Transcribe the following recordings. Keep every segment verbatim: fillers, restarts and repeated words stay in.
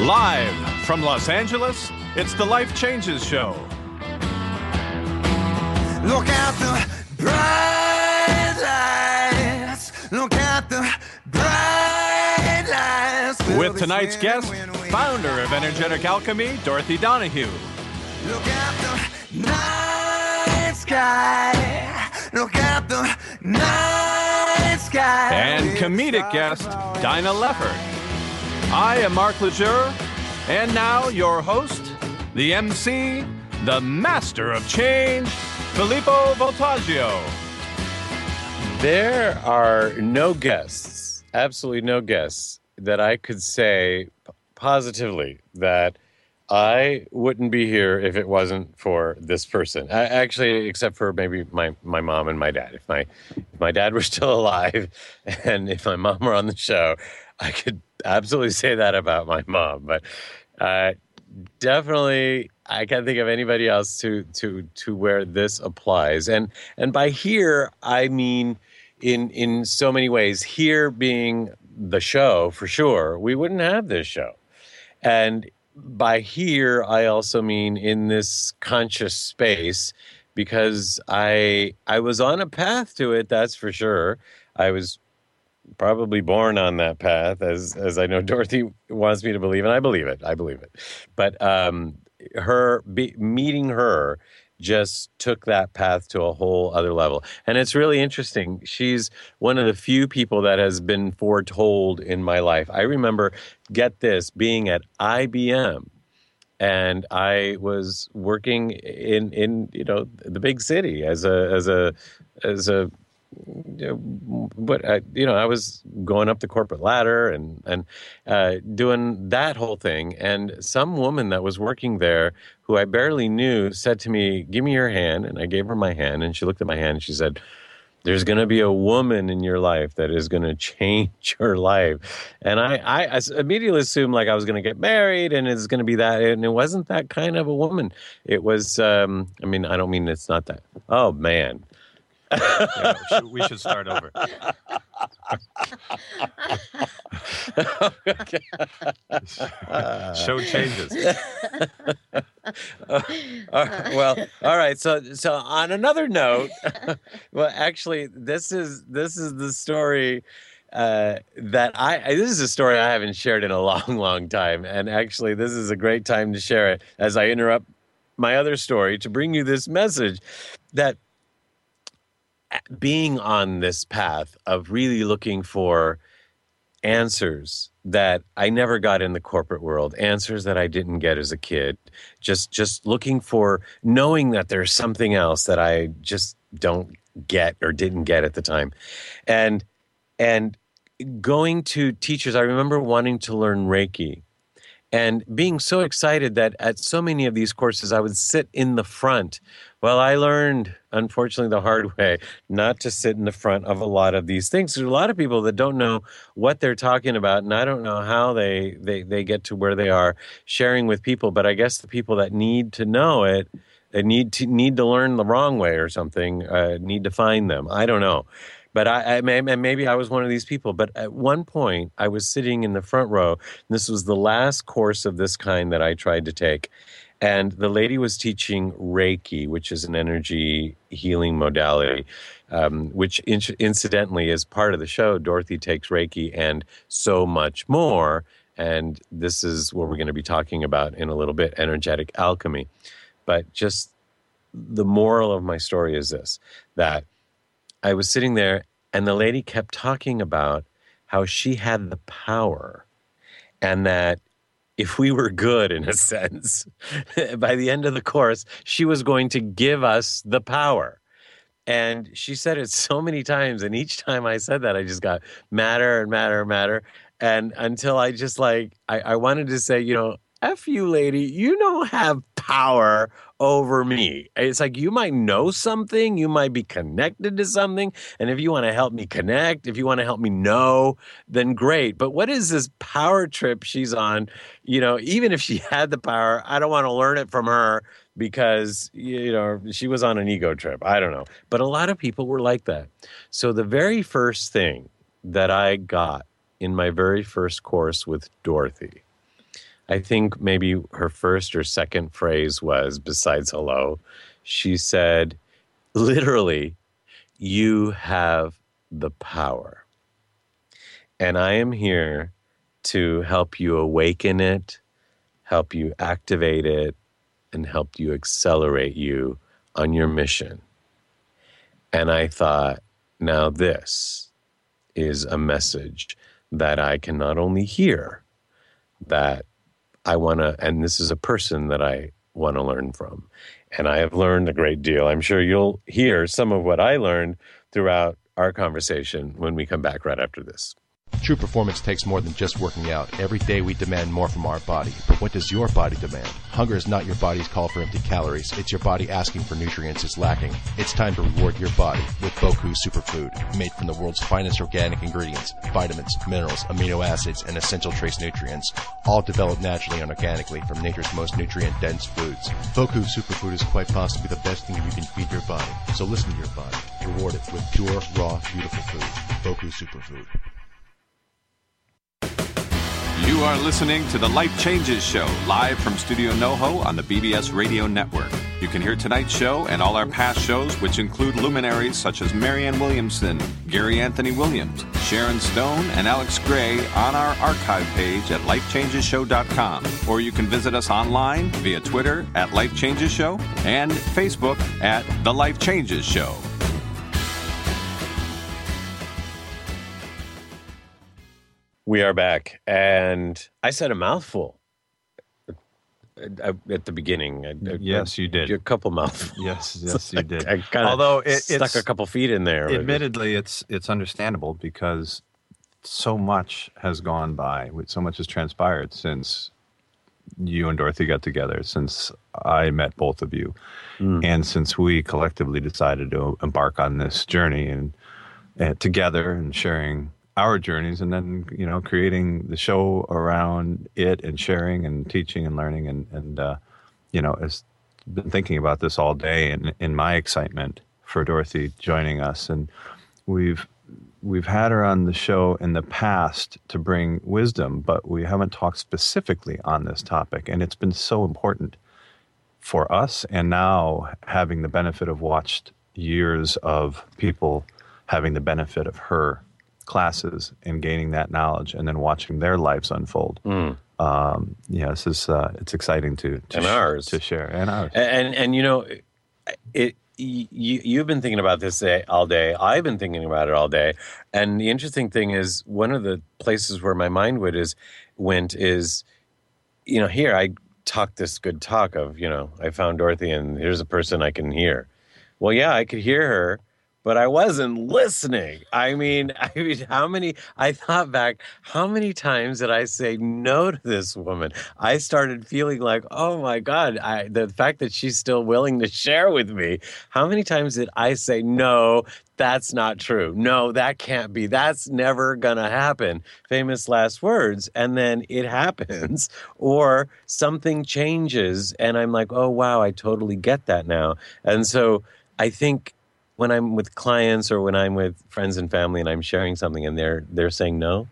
Live from Los Angeles, it's the Life Changes Show. Look at the bright lights. Look at the bright lights. With tonight's guest, founder of Energetic Alchemy, Dorothy Donahue. Look at the night sky. Look at the night sky. And comedic guest, Dinah Leffert. I am Mark Lejeune, and now your host, the M C, the master of change, Filippo Voltaggio. There are no guests, absolutely no guests, that I could say positively that I wouldn't be here if it wasn't for this person. I, actually, except for maybe my, my mom and my dad. If my if my dad were still alive and if my mom were on the show, I could absolutely say that about my mom. But uh, definitely, I can't think of anybody else to to to where this applies. And and by here, I mean in in so many ways. Here being the show for sure, we wouldn't have this show. And by here, I also mean in this conscious space, because I I was on a path to it. That's for sure. I was probably born on that path, as as I know Dorothy wants me to believe, and I believe it. I believe it. But um, her be, meeting her just took that path to a whole other level, and it's really interesting. She's one of the few people that has been foretold in my life. I remember, get this, being at I B M, and I was working in in you know the big city as a as a as a but I, you know, I was going up the corporate ladder and and uh, doing that whole thing. And some woman that was working there, who I barely knew, said to me, "Give me your hand." And I gave her my hand, and she looked at my hand and she said, "There's going to be a woman in your life that is going to change your life." And I, I immediately assumed like I was going to get married and it's going to be that. And it wasn't that kind of a woman. It was, um, I mean, I don't mean it's not that. Oh, man. Yeah, we, should, we should start over. Show changes. uh, uh, well, all right. So, so on another note, well, actually, this is this is the story uh, that I. This is a story I haven't shared in a long, long time, and actually, this is a great time to share it as I interrupt my other story to bring you this message that. Being on this path of really looking for answers that I never got in the corporate world, answers that I didn't get as a kid, just just looking for, knowing that there's something else that I just don't get or didn't get at the time. And and going to teachers, I remember wanting to learn Reiki and being so excited that at so many of these courses, I would sit in the front. Well, I learned, unfortunately, the hard way, not to sit in the front of a lot of these things. There's a lot of people that don't know what they're talking about, and I don't know how they, they, they get to where they are sharing with people. But I guess the people that need to know it, they need to need to learn the wrong way or something, uh, need to find them. I don't know. But I, I may, maybe I was one of these people. But at one point, I was sitting in the front row. And this was the last course of this kind that I tried to take. And the lady was teaching Reiki, which is an energy healing modality, um, which in- incidentally is part of the show. Dorothy takes Reiki and so much more. And this is what we're going to be talking about in a little bit, energetic alchemy. But just the moral of my story is this, that I was sitting there and the lady kept talking about how she had the power and that if we were good, in a sense, by the end of the course, she was going to give us the power. And she said it so many times. And each time I said that, I just got madder and madder and madder. And until I just like, I, I wanted to say, you know, F you, lady, you don't have power over me. It's like you might know something, you might be connected to something, and if you want to help me connect, if you want to help me know, then great. But what is this power trip she's on? You know, even if she had the power, I don't want to learn it from her because, you know, she was on an ego trip. I don't know. But a lot of people were like that. So the very first thing that I got in my very first course with Dorothy I think maybe her first or second phrase was, besides hello, she said, literally, you have the power. And I am here to help you awaken it, help you activate it, and help you accelerate you on your mission. And I thought, now this is a message that I can not only hear, that I want to, and this is a person that I want to learn from. And I have learned a great deal. I'm sure you'll hear some of what I learned throughout our conversation when we come back right after this. True performance takes more than just working out. Every day we demand more from our body. But what does your body demand? Hunger is not your body's call for empty calories. It's your body asking for nutrients it's lacking. It's time to reward your body with Boku Superfood, made from the world's finest organic ingredients, vitamins, minerals, amino acids, and essential trace nutrients, all developed naturally and organically from nature's most nutrient-dense foods. Boku Superfood is quite possibly the best thing you can feed your body. So listen to your body. Reward it with pure, raw, beautiful food. Boku Superfood. You are listening to The Life Changes Show, live from Studio NoHo on the B B S Radio Network. You can hear tonight's show and all our past shows, which include luminaries such as Marianne Williamson, Gary Anthony Williams, Sharon Stone, and Alex Gray on our archive page at life changes show dot com. Or you can visit us online via Twitter at Life Changes Show and Facebook at The Life Changes Show. We are back, and I said a mouthful at the beginning. Yes, you did. A couple mouthfuls. Yes, yes, you did. I kind of Although it, stuck it's, a couple feet in there. Admittedly, it's it's understandable because so much has gone by. So much has transpired since you and Dorothy got together, since I met both of you, mm. and since we collectively decided to embark on this journey and, and together and sharing our journeys, and then, you know, creating the show around it and sharing and teaching and learning. And, and uh, you know, I've been thinking about this all day and in my excitement for Dorothy joining us. And we've, we've had her on the show in the past to bring wisdom, but we haven't talked specifically on this topic. And it's been so important for us. And now having the benefit of watched years of people having the benefit of her classes and gaining that knowledge, and then watching their lives unfold. Mm. Um, yeah, this is uh, it's exciting to to, and sh- ours. to share and ours. And, and and you know, it you you've been thinking about this all day. I've been thinking about it all day. And the interesting thing is, one of the places where my mind would is went is, you know, here I talk this good talk of, you know, I found Dorothy and here's a person I can hear. Well, yeah, I could hear her, but I wasn't listening. I mean, I mean, how many, I thought back, how many times did I say no to this woman? I started feeling like, oh my God, I, the fact that she's still willing to share with me. How many times did I say, no, that's not true. No, that can't be. That's never going to happen. Famous last words. And then it happens, or something changes. And I'm like, oh, wow, I totally get that now. And so I think, when I'm with clients or when I'm with friends and family and I'm sharing something and they're they're saying no,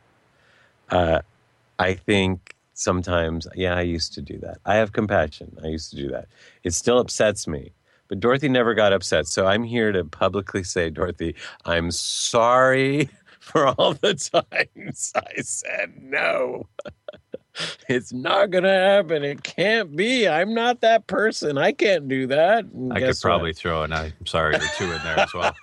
uh, I think sometimes, yeah, I used to do that. I have compassion. I used to do that. It still upsets me. But Dorothy never got upset. So I'm here to publicly say, Dorothy, I'm sorry for all the times I said no. It's not going to happen. It can't be. I'm not that person. I can't do that. And I could probably what? throw an I'm sorry or two in there as well.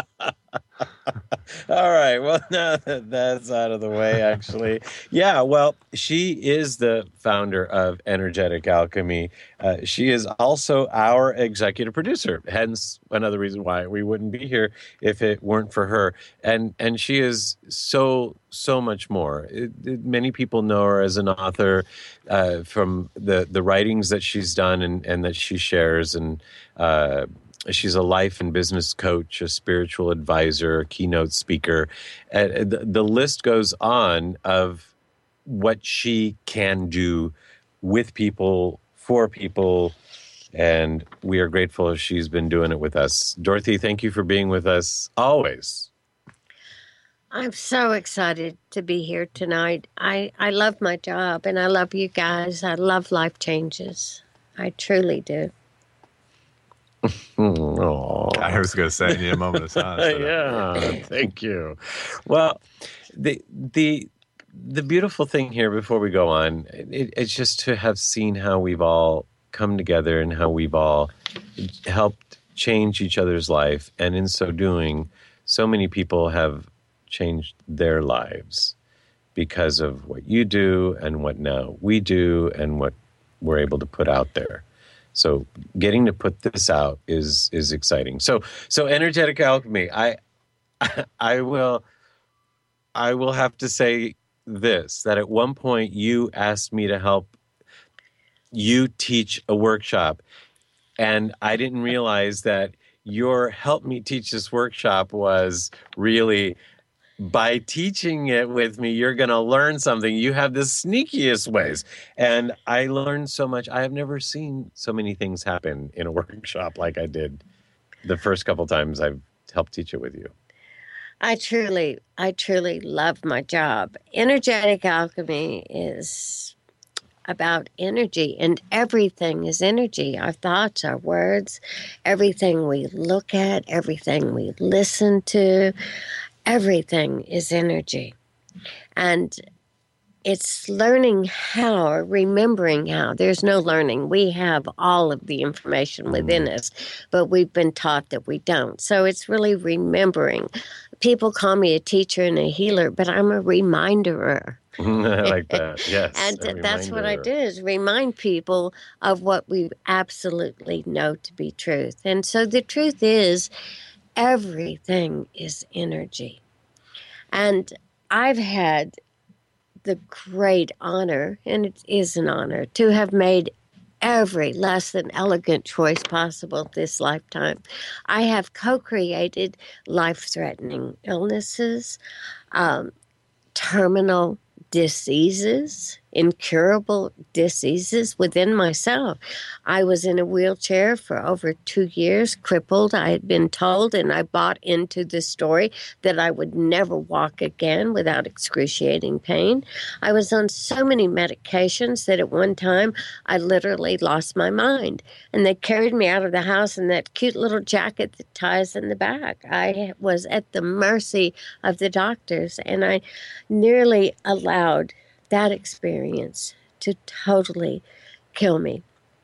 All right. Well, now that that's out of the way, actually. Yeah, well, she is the founder of Energetic Alchemy. Uh, she is also our executive producer, hence another reason why we wouldn't be here if it weren't for her. And and she is so, so much more. It, it, many people know her as an author uh, from the, the writings that she's done and, and that she shares, and uh she's a life and business coach, a spiritual advisor, a keynote speaker. Uh, the, the list goes on of what she can do with people, for people, and we are grateful she's been doing it with us. Dorothy, thank you for being with us always. I'm so excited to be here tonight. I, I love my job and I love you guys. I love Life Changes. I truly do. Aww. I was going to say, I need a moment of silence. Yeah, thank you. Well, the the the beautiful thing here before we go on, it, it's just to have seen how we've all come together and how we've all helped change each other's life, and in so doing, so many people have changed their lives because of what you do and what now we do and what we're able to put out there. So getting to put this out is is exciting. So so energetic alchemy. I I will I will have to say this, that at one point you asked me to help you teach a workshop, and I didn't realize that your help me teach this workshop was really, by teaching it with me, you're going to learn something. You have the sneakiest ways. And I learned so much. I have never seen so many things happen in a workshop like I did the first couple times I've helped teach it with you. I truly, I truly love my job. Energetic alchemy is about energy, and everything is energy. Our thoughts, our words, everything we look at, everything we listen to, everything is energy. And it's learning how, or remembering how. There's no learning. We have all of the information within us, but we've been taught that we don't. So it's really remembering. People call me a teacher and a healer, but I'm a reminderer. I like that. Yes. And that's what I do, is remind people of what we absolutely know to be truth. And so the truth is, everything is energy. And I've had the great honor, and it is an honor, to have made every less than elegant choice possible this lifetime. I have co-created life-threatening illnesses, um, terminal diseases, incurable diseases within myself. I was in a wheelchair for over two years, crippled. I had been told, and I bought into the story, that I would never walk again without excruciating pain. I was on so many medications that at one time I literally lost my mind. And they carried me out of the house in that cute little jacket that ties in the back. I was at the mercy of the doctors, and I nearly allowed that experience to totally kill me.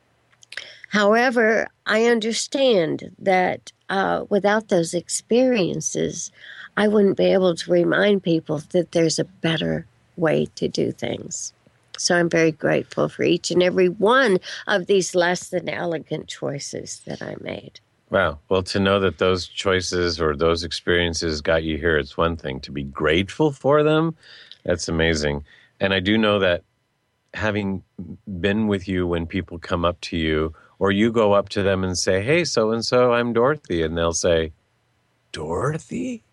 However, I understand that uh, without those experiences, I wouldn't be able to remind people that there's a better way to do things. So I'm very grateful for each and every one of these less than elegant choices that I made. Wow. Well, to know that those choices or those experiences got you here, it's one thing. To be grateful for them, that's amazing. And I do know that having been with you, when people come up to you, or you go up to them and say, hey, so-and-so, I'm Dorothy. And they'll say, Dorothy?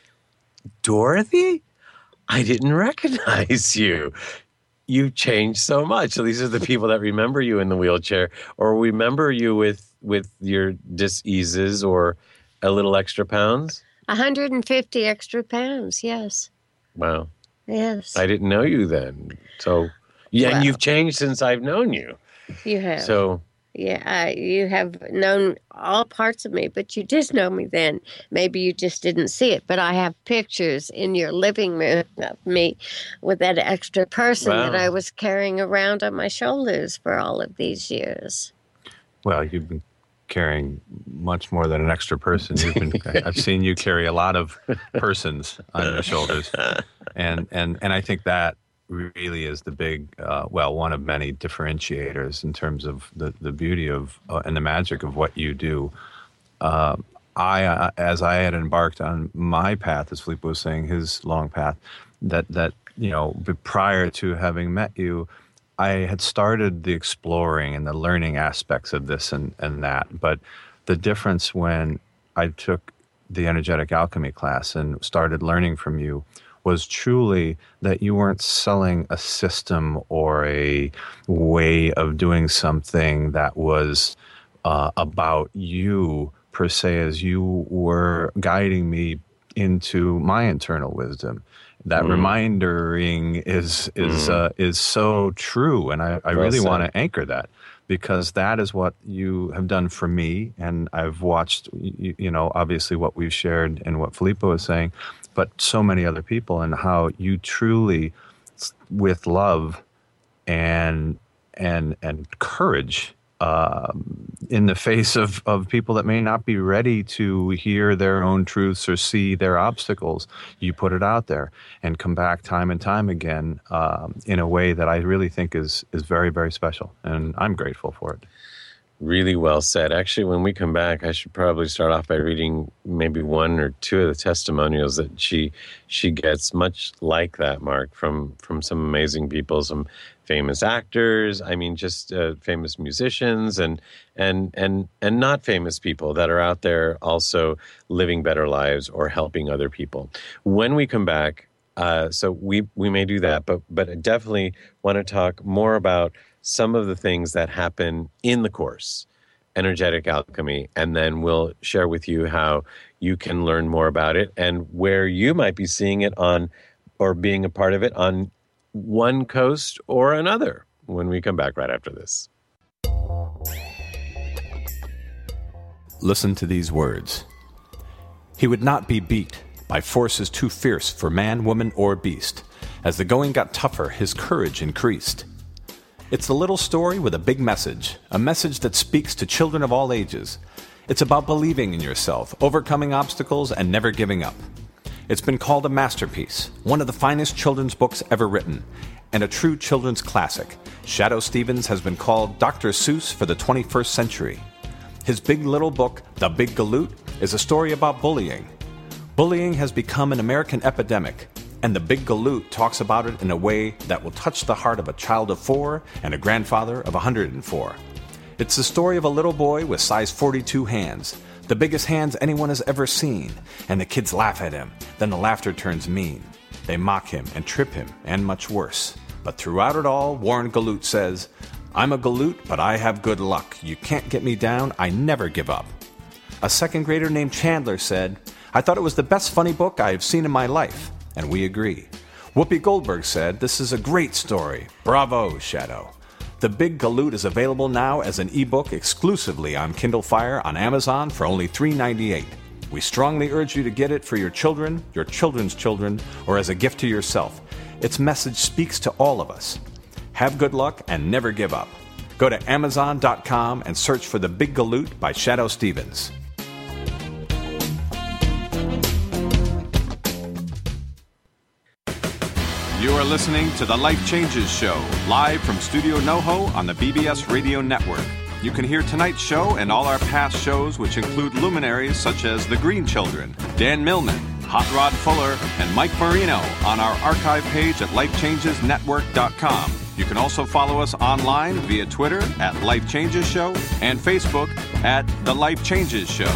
Dorothy? I didn't recognize you. You've changed so much. So these are the people that remember you in the wheelchair, or remember you with, with your diseases or a little extra pounds? one hundred fifty extra pounds, yes. Wow. Yes. I didn't know you then. So, yeah, Well, and you've changed since I've known you. You have. So, Yeah, uh, you have known all parts of me, but you did know me then. Maybe you just didn't see it, but I have pictures in your living room of me with that extra person Wow. that I was carrying around on my shoulders for all of these years. Well, you've been carrying much more than an extra person. You've been, I've seen you carry a lot of persons on your shoulders. And, and, and I think that really is the big, uh, well, one of many differentiators in terms of the, the beauty of uh, and the magic of what you do. Uh, I, uh, as I had embarked on my path, as Felipe was saying, his long path, that, that you know, prior to having met you, I had started the exploring and the learning aspects of this and, and that. But the difference when I took the energetic alchemy class and started learning from you was truly that you weren't selling a system or a way of doing something that was uh, about you per se, as you were guiding me into my internal wisdom. That mm. remindering is is mm. uh, is so true, and I, I well really want to anchor that, because that is what you have done for me, and I've watched, you, you know, obviously what we've shared and what Filippo is saying, but so many other people, and how you truly, with love and and and courage, um, in the face of, of people that may not be ready to hear their own truths or see their obstacles, you put it out there and come back time and time again, um, in a way that I really think is is very, very special. And I'm grateful for it. Really well said. Actually, when we come back, I should probably start off by reading maybe one or two of the testimonials that she she gets, much like that, Mark, from, from some amazing people, some famous actors, I mean, just uh, famous musicians, and and and and not famous people that are out there also living better lives or helping other people. When we come back, uh, so we we may do that, but but I definitely want to talk more about some of the things that happen in the course, Energetic Alchemy, and then we'll share with you how you can learn more about it and where you might be seeing it on, or being a part of it on one coast or another, when we come back right after this. Listen to these words. He would not be beat by forces too fierce for man, woman, or beast. As the going got tougher, his courage increased. It's a little story with a big message, a message that speaks to children of all ages. It's about believing in yourself, overcoming obstacles, and never giving up. It's been called a masterpiece, one of the finest children's books ever written, and a true children's classic. Shadoe Stevens has been called Doctor Seuss for the twenty-first century. His big little book, The Big Galoot, is a story about bullying. Bullying has become an American epidemic, and The Big Galoot talks about it in a way that will touch the heart of a child of four and a grandfather of one hundred four. It's the story of a little boy with size forty-two hands, the biggest hands anyone has ever seen, and the kids laugh at him. Then the laughter turns mean. They mock him and trip him, and much worse. But throughout it all, Warren Galoot says, "I'm a Galoot, but I have good luck. You can't get me down. I never give up." A second grader named Chandler said, "I thought it was the best funny book I have seen in my life." And we agree. Whoopi Goldberg said, "This is a great story. Bravo, Shadoe." The Big Galoot is available now as an ebook exclusively on Kindle Fire on Amazon for only three dollars and ninety-eight cents. We strongly urge you to get it for your children, your children's children, or as a gift to yourself. Its message speaks to all of us. Have good luck and never give up. Go to amazon dot com and search for The Big Galoot by Shadoe Stevens. You are listening to The Life Changes Show, live from Studio NoHo on the B B S Radio Network. You can hear tonight's show and all our past shows, which include luminaries such as The Green Children, Dan Millman, Hot Rod Fuller, and Mike Marino on our archive page at life changes network dot com. You can also follow us online via Twitter at Life Changes Show and Facebook at The Life Changes Show.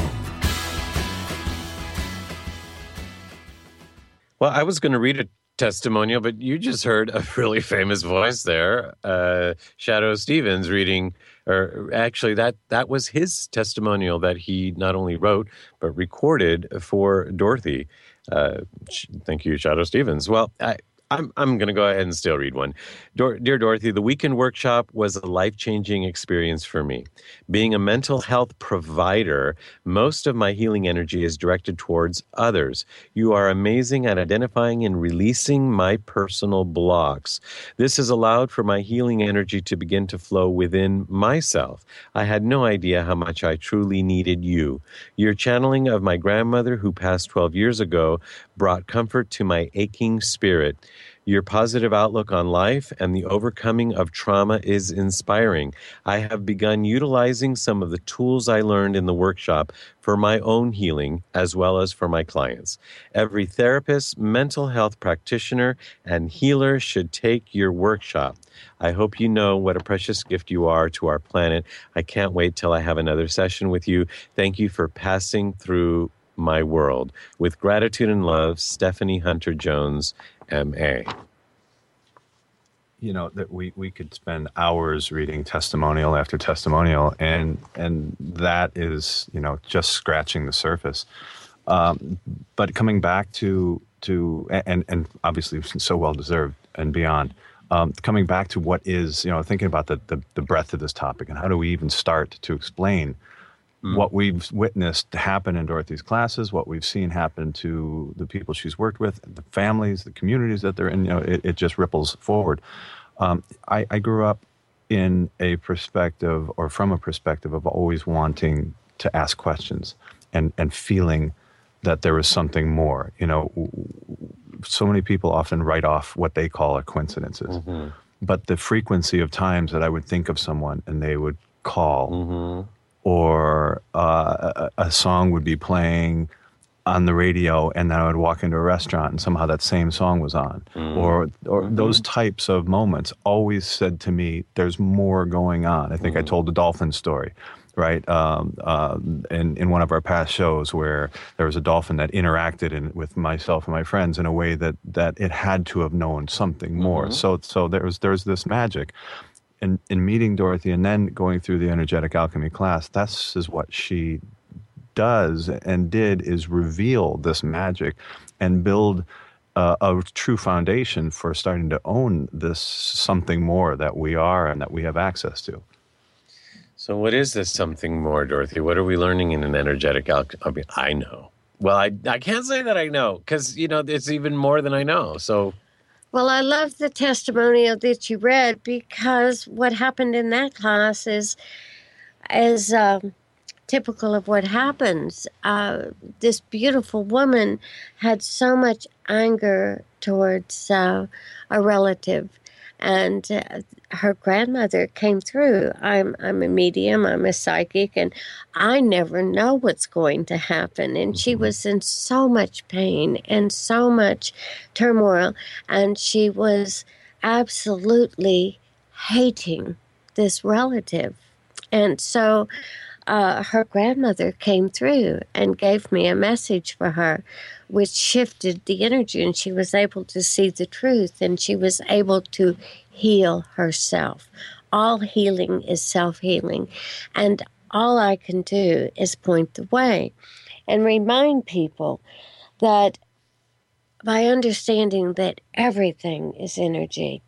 Well, I was going to read a testimonial, but you just heard a really famous voice there, uh, Shadoe Stevens reading, or actually that that was his testimonial that he not only wrote, but recorded for Dorothy. Uh, thank you, Shadoe Stevens. Well, I, I'm I'm going to go ahead and still read one. Dor- Dear Dorothy, the weekend workshop was a life-changing experience for me. Being a mental health provider, most of my healing energy is directed towards others. You are amazing at identifying and releasing my personal blocks. This has allowed for my healing energy to begin to flow within myself. I had no idea how much I truly needed you. Your channeling of my grandmother, who passed twelve years ago, brought comfort to my aching spirit. Your positive outlook on life and the overcoming of trauma is inspiring. I have begun utilizing some of the tools I learned in the workshop for my own healing as well as for my clients. Every therapist, mental health practitioner, and healer should take your workshop. I hope you know what a precious gift you are to our planet. I can't wait till I have another session with you. Thank you for passing through my world. With gratitude and love, Stephanie Hunter Jones, M A. You know, that we, we could spend hours reading testimonial after testimonial, and and that is, you know, just scratching the surface. Um, but coming back to to and and obviously so well deserved and beyond. Um, coming back to what is, you know, thinking about the, the the breadth of this topic and how do we even start to explain mm. what we've witnessed happen in Dorothy's classes, what we've seen happen to the people she's worked with, the families, the communities that they're in. You know, it, it just ripples forward. Um, I, I grew up in a perspective, or from a perspective of always wanting to ask questions and and feeling that there was something more. You know, so many people often write off what they call coincidences. Mm-hmm. But the frequency of times that I would think of someone and they would call, mm-hmm. or uh, a, a song would be playing on the radio and then I would walk into a restaurant and somehow that same song was on. Mm-hmm. Or or mm-hmm. those types of moments always said to me, there's more going on. I think mm-hmm. I told the dolphin story. Right, um, uh, in in one of our past shows, where there was a dolphin that interacted in, with myself and my friends in a way that that it had to have known something more. Mm-hmm. So so there was there's this magic, in in meeting Dorothy and then going through the energetic alchemy class. This is what she does and did, is reveal this magic and build uh, a true foundation for starting to own this something more that we are and that we have access to. So what is this something more, Dorothy? What are we learning in an energetic alchemy? I mean, I know. Well, I I can't say that I know because, you know, it's even more than I know. So, well, I love the testimonial that you read because what happened in that class is, is um, typical of what happens. Uh, this beautiful woman had so much anger towards uh, a relative. And uh, her grandmother came through. I'm I'm a medium, I'm a psychic, and I never know what's going to happen. And she was in so much pain and so much turmoil, and she was absolutely hating this relative. And so uh, her grandmother came through and gave me a message for her, which shifted the energy, and she was able to see the truth, and she was able to heal herself. All healing is self-healing, and all I can do is point the way and remind people that by understanding that everything is energy,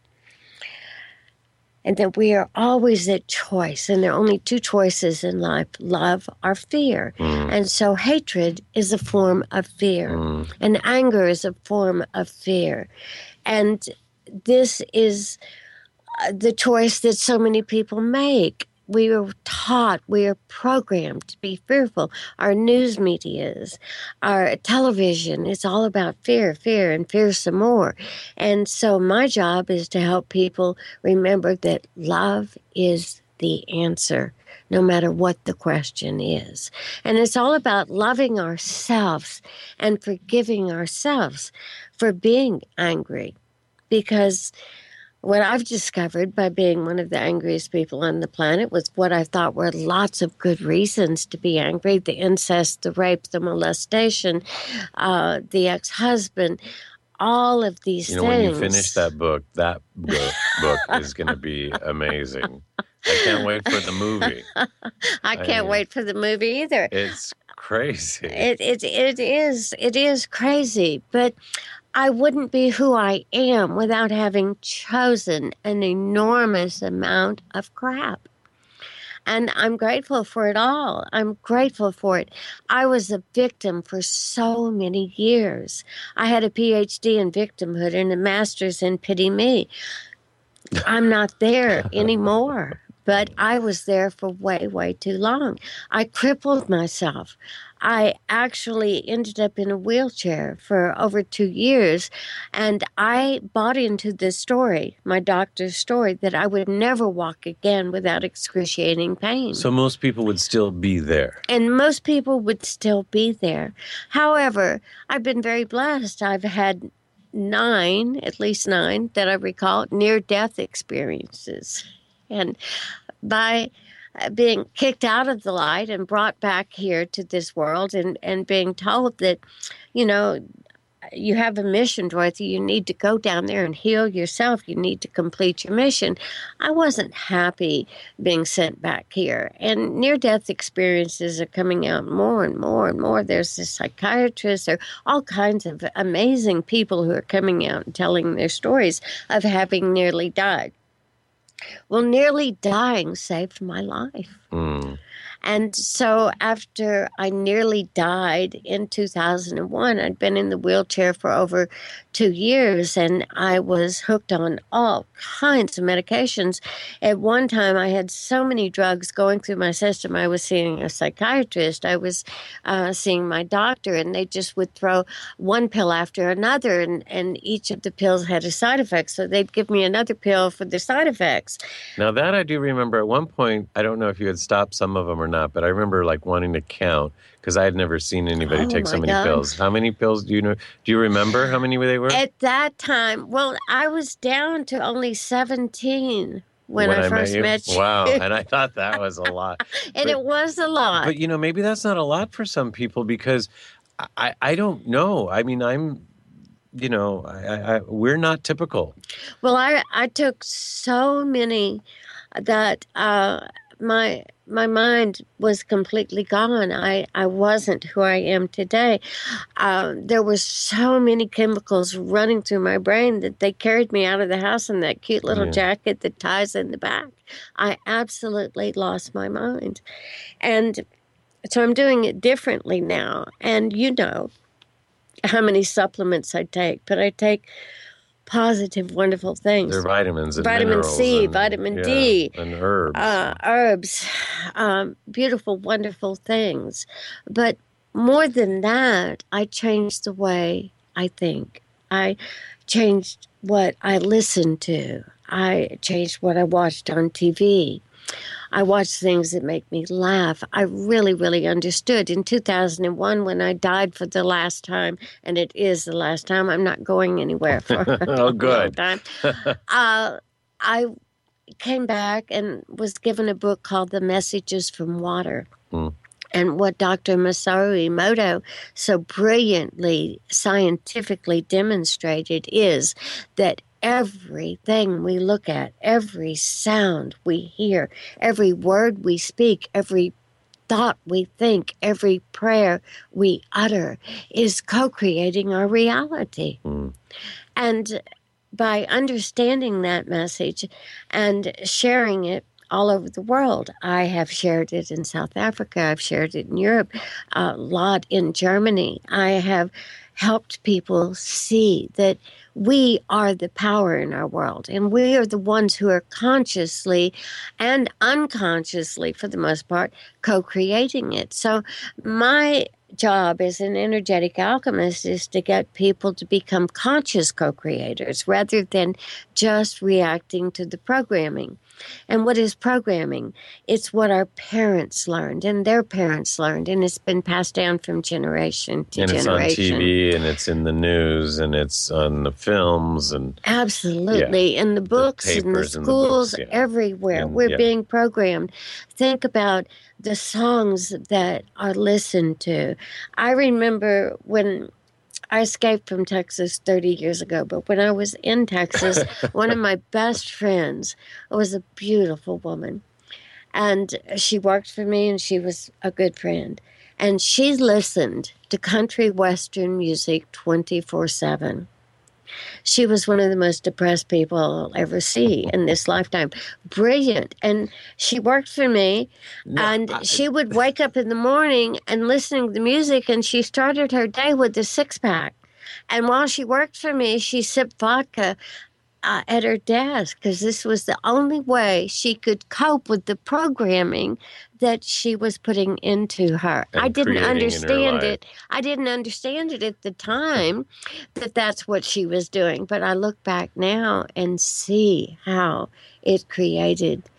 and that we are always at choice, and there are only two choices in life, love or fear. Mm. And so hatred is a form of fear, mm. and anger is a form of fear. And this is the choice that so many people make. We are taught, we are programmed to be fearful. Our news medias, our television, it's all about fear, fear, and fear some more. And so my job is to help people remember that love is the answer, no matter what the question is. And it's all about loving ourselves and forgiving ourselves for being angry. Because what I've discovered by being one of the angriest people on the planet was what I thought were lots of good reasons to be angry: the incest, the rape, the molestation, uh, the ex-husband, all of these you know, things. When you finish that book, that book, book is going to be amazing. I can't wait for the movie. I can't I, wait for the movie either. It's crazy. It, it, it is. It is crazy. But I wouldn't be who I am without having chosen an enormous amount of crap. And I'm grateful for it all. I'm grateful for it. I was a victim for so many years. I had a P H D in victimhood and a master's in pity me. I'm not there anymore, but I was there for way, way too long. I crippled myself. I actually ended up in a wheelchair for over two years, and I bought into this story, my doctor's story, that I would never walk again without excruciating pain. So most people would still be there. And most people would still be there. However, I've been very blessed. I've had nine, at least nine, that I recall, near-death experiences. And by being kicked out of the light and brought back here to this world and, and being told that, you know, you have a mission, Dorothy. You need to go down there and heal yourself. You need to complete your mission. I wasn't happy being sent back here. And near-death experiences are coming out more and more and more. There's a psychiatrist. There are all kinds of amazing people who are coming out and telling their stories of having nearly died. Well, nearly dying saved my life. Mm. And so after I nearly died in two thousand one, I'd been in the wheelchair for over two years, and I was hooked on all kinds of medications. At one time, I had so many drugs going through my system. I was seeing a psychiatrist. I was uh, seeing my doctor, and they just would throw one pill after another, and, and each of the pills had a side effect. So they'd give me another pill for the side effects. Now that I do remember at one point, I don't know if you had stopped some of them or not, but I remember like wanting to count because I had never seen anybody Oh, take so my many God. pills. How many pills do you know? Do you remember how many they were? At that time, well, I was down to only seventeen when, I met first you? met you. Wow, and I thought that was a lot. And But- it was a lot. But you know, maybe that's not a lot for some people because I, I don't know. I mean, I'm, you know, I, I, I, we're not typical. Well, I I took so many that uh, my my mind was completely gone. I, I wasn't who I am today. Uh, there were so many chemicals running through my brain that they carried me out of the house in that cute little Yeah. jacket that ties in the back. I absolutely lost my mind. And so I'm doing it differently now. And you know how many supplements I take, but I take positive, wonderful things. They're vitamins and Vitamin minerals C, and- vitamin yeah, D, and herbs. uh, herbs, um, beautiful, wonderful things. But more than that, I changed the way I think. I changed what I listened to. I changed what I watched on T V. I watched things that make me laugh. I really, really understood. In two thousand one, when I died for the last time, and it is the last time, I'm not going anywhere for a Oh, long good. time. uh, I came back and was given a book called The Messages from Water. Mm. And what Doctor Masaru Emoto so brilliantly, scientifically demonstrated is that everything we look at, every sound we hear, every word we speak, every thought we think, every prayer we utter is co-creating our reality. Mm. And by understanding that message and sharing it all over the world, I have shared it in South Africa, I've shared it in Europe, a lot in Germany. I have helped people see that we are the power in our world, and we are the ones who are consciously and unconsciously, for the most part, co-creating it. So my job as an energetic alchemist is to get people to become conscious co-creators rather than just reacting to the programming. And what is programming? It's what our parents learned and their parents learned, and it's been passed down from generation to And it's on generation. T V, and it's in the news, and it's on the films, and Absolutely. In the books, in the papers and the schools, books, yeah. everywhere. And- We're yeah. being programmed. Think about the songs that are listened to. I remember when I escaped from Texas thirty years ago, but when I was in Texas, one of my best friends was a beautiful woman. And she worked for me, and she was a good friend. And she listened to country western music twenty-four seven. She was one of the most depressed people I'll ever see in this lifetime. Brilliant. And she worked for me, and I- she would wake up in the morning and listening to the music, and she started her day with a six-pack. And while she worked for me, she sipped vodka uh, at her desk because this was the only way she could cope with the programming that she was putting into her. And I didn't creating in her understand life. it. I didn't understand it at the time that that's what she was doing. But I look back now and see how it created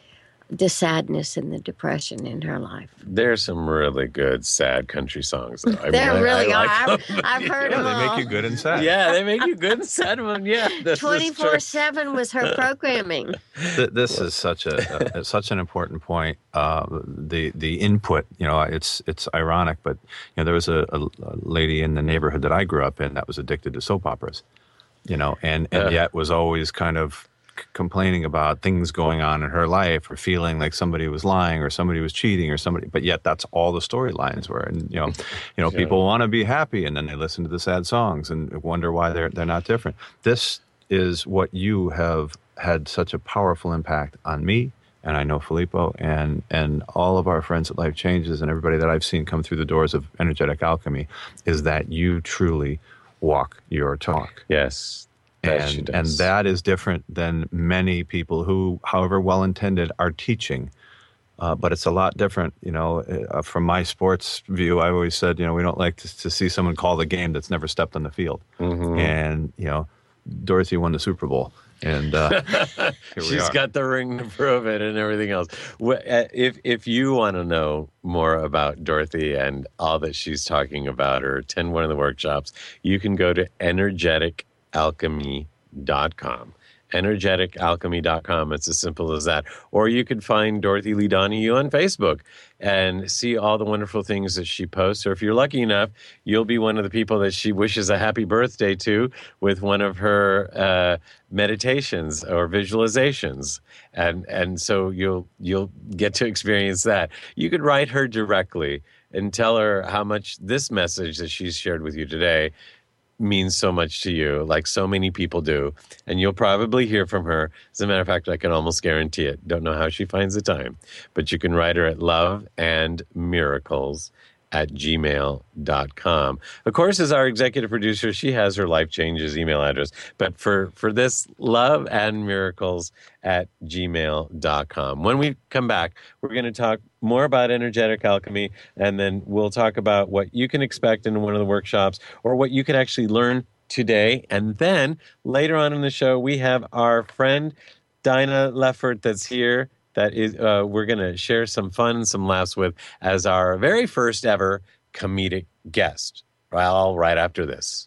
the sadness and the depression in her life. There's some really good sad country songs, though. I There mean, I- really I are. like I've, them. I've heard them They all. make you good and sad. Yeah, they make you good and sad one. Yeah, this is true. twenty-four seven was her programming. Th- This is such a, a such an important point. Uh, the the input, you know, it's it's ironic, but you know, there was a, a, a lady in the neighborhood that I grew up in that was addicted to soap operas, you know, and and Uh. yet was always kind of c- complaining about things going on in her life or feeling like somebody was lying or somebody was cheating or somebody, but yet that's all the storylines were. And, you know, you know, Yeah. people want to be happy and then they listen to the sad songs and wonder why they're, they're not different. This is what you have had such a powerful impact on me. And I know Filippo and, and all of our friends at Life Changes and everybody that I've seen come through the doors of Energetic Alchemy is that you truly walk your talk. Yes. That she And, does. and that is different than many people who, however well-intended, are teaching. Uh, but it's a lot different, you know, uh, from my sports view. I always said, you know, we don't like to, to see someone call the game that's never stepped on the field. Mhm. And, you know, Dorothy won the Super Bowl. And uh, here we She's are. got the ring to prove it and everything else. Wh- uh, If if you want to know more about Dorothy and all that she's talking about or attend one of the workshops, you can go to energetic alchemy dot com. energetic alchemy dot com. It's as simple as that. Or you can find Dorothy Lee Donahue on Facebook and see all the wonderful things that she posts. Or if you're lucky enough, you'll be one of the people that she wishes a happy birthday to with one of her uh, meditations or visualizations. And and so you'll you'll get to experience that. You could write her directly and tell her how much this message that she's shared with you today means so much to you, like so many people do. And you'll probably hear from her. As a matter of fact, I can almost guarantee it. Don't know how she finds the time. But you can write her at love and miracles at gmail dot com. Of course, as our executive producer, she has her Life Changes email address. But for, for this, love and miracles at gmail dot com. When we come back, we're going to talk more about energetic alchemy, and then we'll talk about what you can expect in one of the workshops or what you can actually learn today. And then later on in the show, we have our friend Dinah Leffert that's here. That is, uh, we're going to share some fun and some laughs with as our very first ever comedic guest. Well, right after this.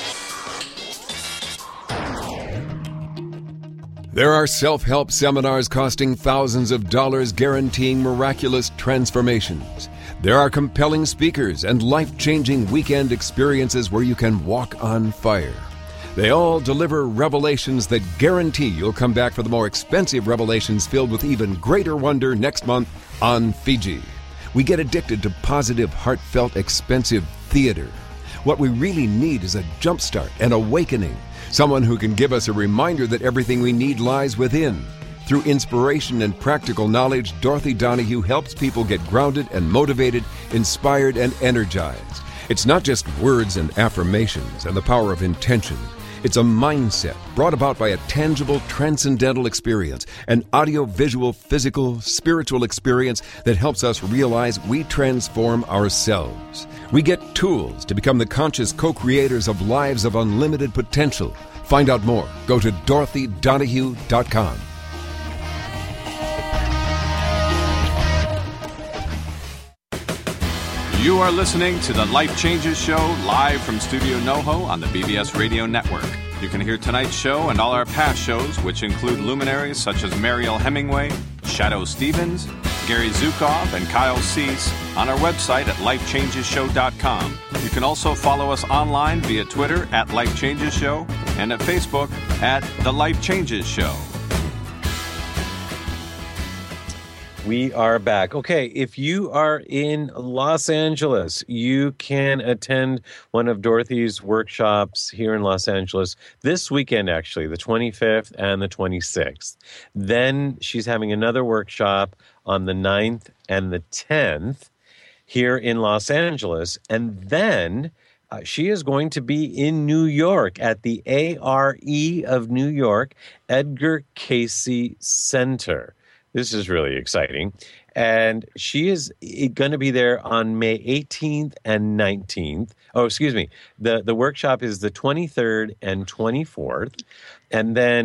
There are self-help seminars costing thousands of dollars guaranteeing miraculous transformations. There are compelling speakers and life-changing weekend experiences where you can walk on fire. They all deliver revelations that guarantee you'll come back for the more expensive revelations filled with even greater wonder next month on Fiji. We get addicted to positive, heartfelt, expensive theater. What we really need is a jumpstart, an awakening, someone who can give us a reminder that everything we need lies within. Through inspiration and practical knowledge, Dorothy Donahue helps people get grounded and motivated, inspired and energized. It's not just words and affirmations and the power of intention. It's a mindset brought about by a tangible, transcendental experience, an audio-visual, physical, spiritual experience that helps us realize we transform ourselves. We get tools to become the conscious co-creators of lives of unlimited potential. Find out more. Go to dorothy donahue dot com. You are listening to the Life Changes Show live from Studio NoHo on the B B S Radio Network. You can hear tonight's show and all our past shows, which include luminaries such as Mariel Hemingway, Shadow Stevens, Gary Zukov, and Kyle Cease, on our website at life changes show dot com. You can also follow us online via Twitter at Life Changes Show and at Facebook at The Life Changes Show. We are back. Okay, if you are in Los Angeles, you can attend one of Dorothy's workshops here in Los Angeles this weekend, actually, the twenty-fifth and the twenty-sixth. Then she's having another workshop on the ninth and the tenth here in Los Angeles. And then uh, she is going to be in New York at the A R E of New York, Edgar Cayce Center. This is really exciting. And she is going to be there on May eighteenth and nineteenth. Oh, excuse me. The, the workshop is the twenty-third and twenty-fourth. And then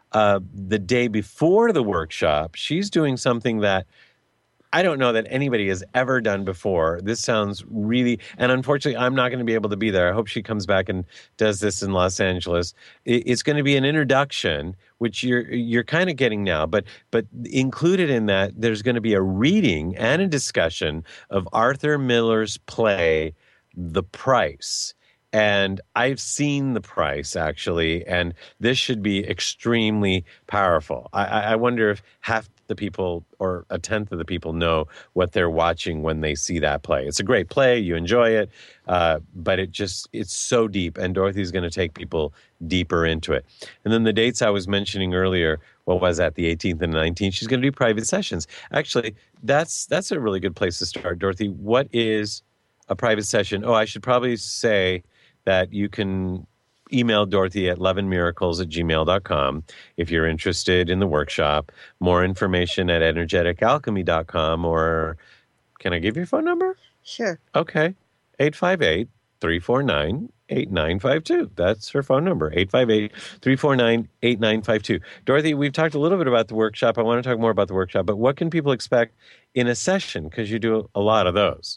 uh, the day before the workshop, she's doing something that I don't know that anybody has ever done before. This sounds really, and unfortunately, I'm not going to be able to be there. I hope she comes back and does this in Los Angeles. It's going to be an introduction, which you're you're kind of getting now, but but included in that, there's going to be a reading and a discussion of Arthur Miller's play, The Price. And I've seen The Price, actually, and this should be extremely powerful. I, I wonder if half the people or a tenth of the people know what they're watching when they see that play. It's a great play. You enjoy it, uh, but it just, it's so deep, and Dorothy's going to take people deeper into it. And then the dates I was mentioning earlier, what was that, the eighteenth and nineteenth? She's going to do private sessions. Actually, that's that's a really good place to start. Dorothy, what is a private session? Oh, I should probably say that you can email Dorothy at loveandmiracles at gmail dot com if you're interested in the workshop. More information at energetic alchemy dot com, or can I give your phone number? Sure. Okay. eight five eight, three four nine, eight nine five two. That's her phone number, eight five eight, three four nine, eight nine five two. Dorothy, we've talked a little bit about the workshop. I want to talk more about the workshop, but what can people expect in a session? Because you do a lot of those.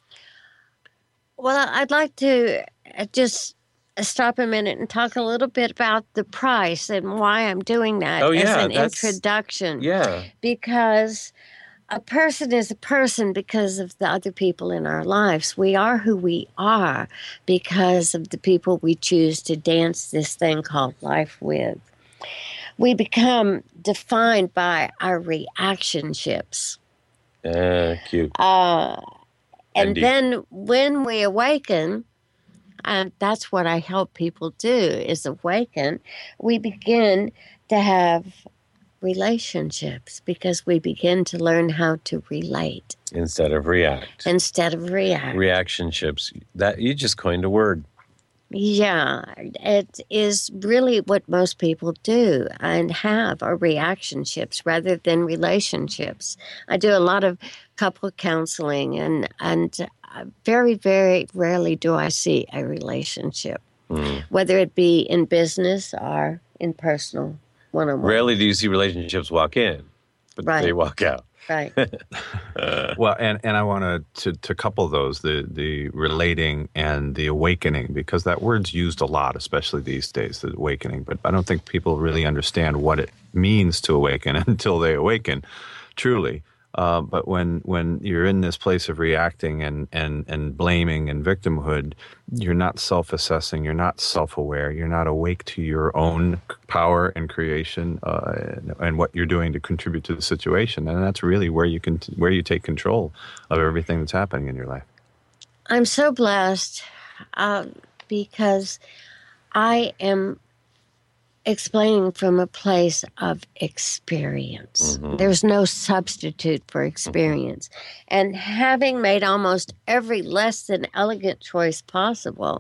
Well, I'd like to just stop a minute and talk a little bit about the price and why I'm doing that Oh, as yeah, an that's- introduction. Yeah. Because a person is a person because of the other people in our lives. We are who we are because of the people we choose to dance this thing called life with. We become defined by our reactionships. Uh, cute. Uh, and Indeed. then when we awaken, and that's what I help people do, is awaken, we begin to have relationships because we begin to learn how to relate Instead of react. instead of react. Reactionships. That you just coined a word. Yeah, it is really what most people do and have are reactionships rather than relationships. I do a lot of couple counseling, and and very, very rarely do I see a relationship, Mm. whether it be in business or in personal one-on-one. Rarely do you see relationships walk in, but Right. they walk out. Right. Well, and, and I want to, to couple those, the, the relating and the awakening, because that word's used a lot, especially these days, the awakening. But I don't think people really understand what it means to awaken until they awaken, truly. Uh, but when when you're in this place of reacting and, and, and blaming and victimhood, you're not self-assessing, you're not self-aware, you're not awake to your own power and creation uh, and, and what you're doing to contribute to the situation. And that's really where you can where you take control of everything that's happening in your life. I'm so blessed uh, because I am explaining from a place of experience. Mhm. There's no substitute for experience. And having made almost every less than elegant choice possible,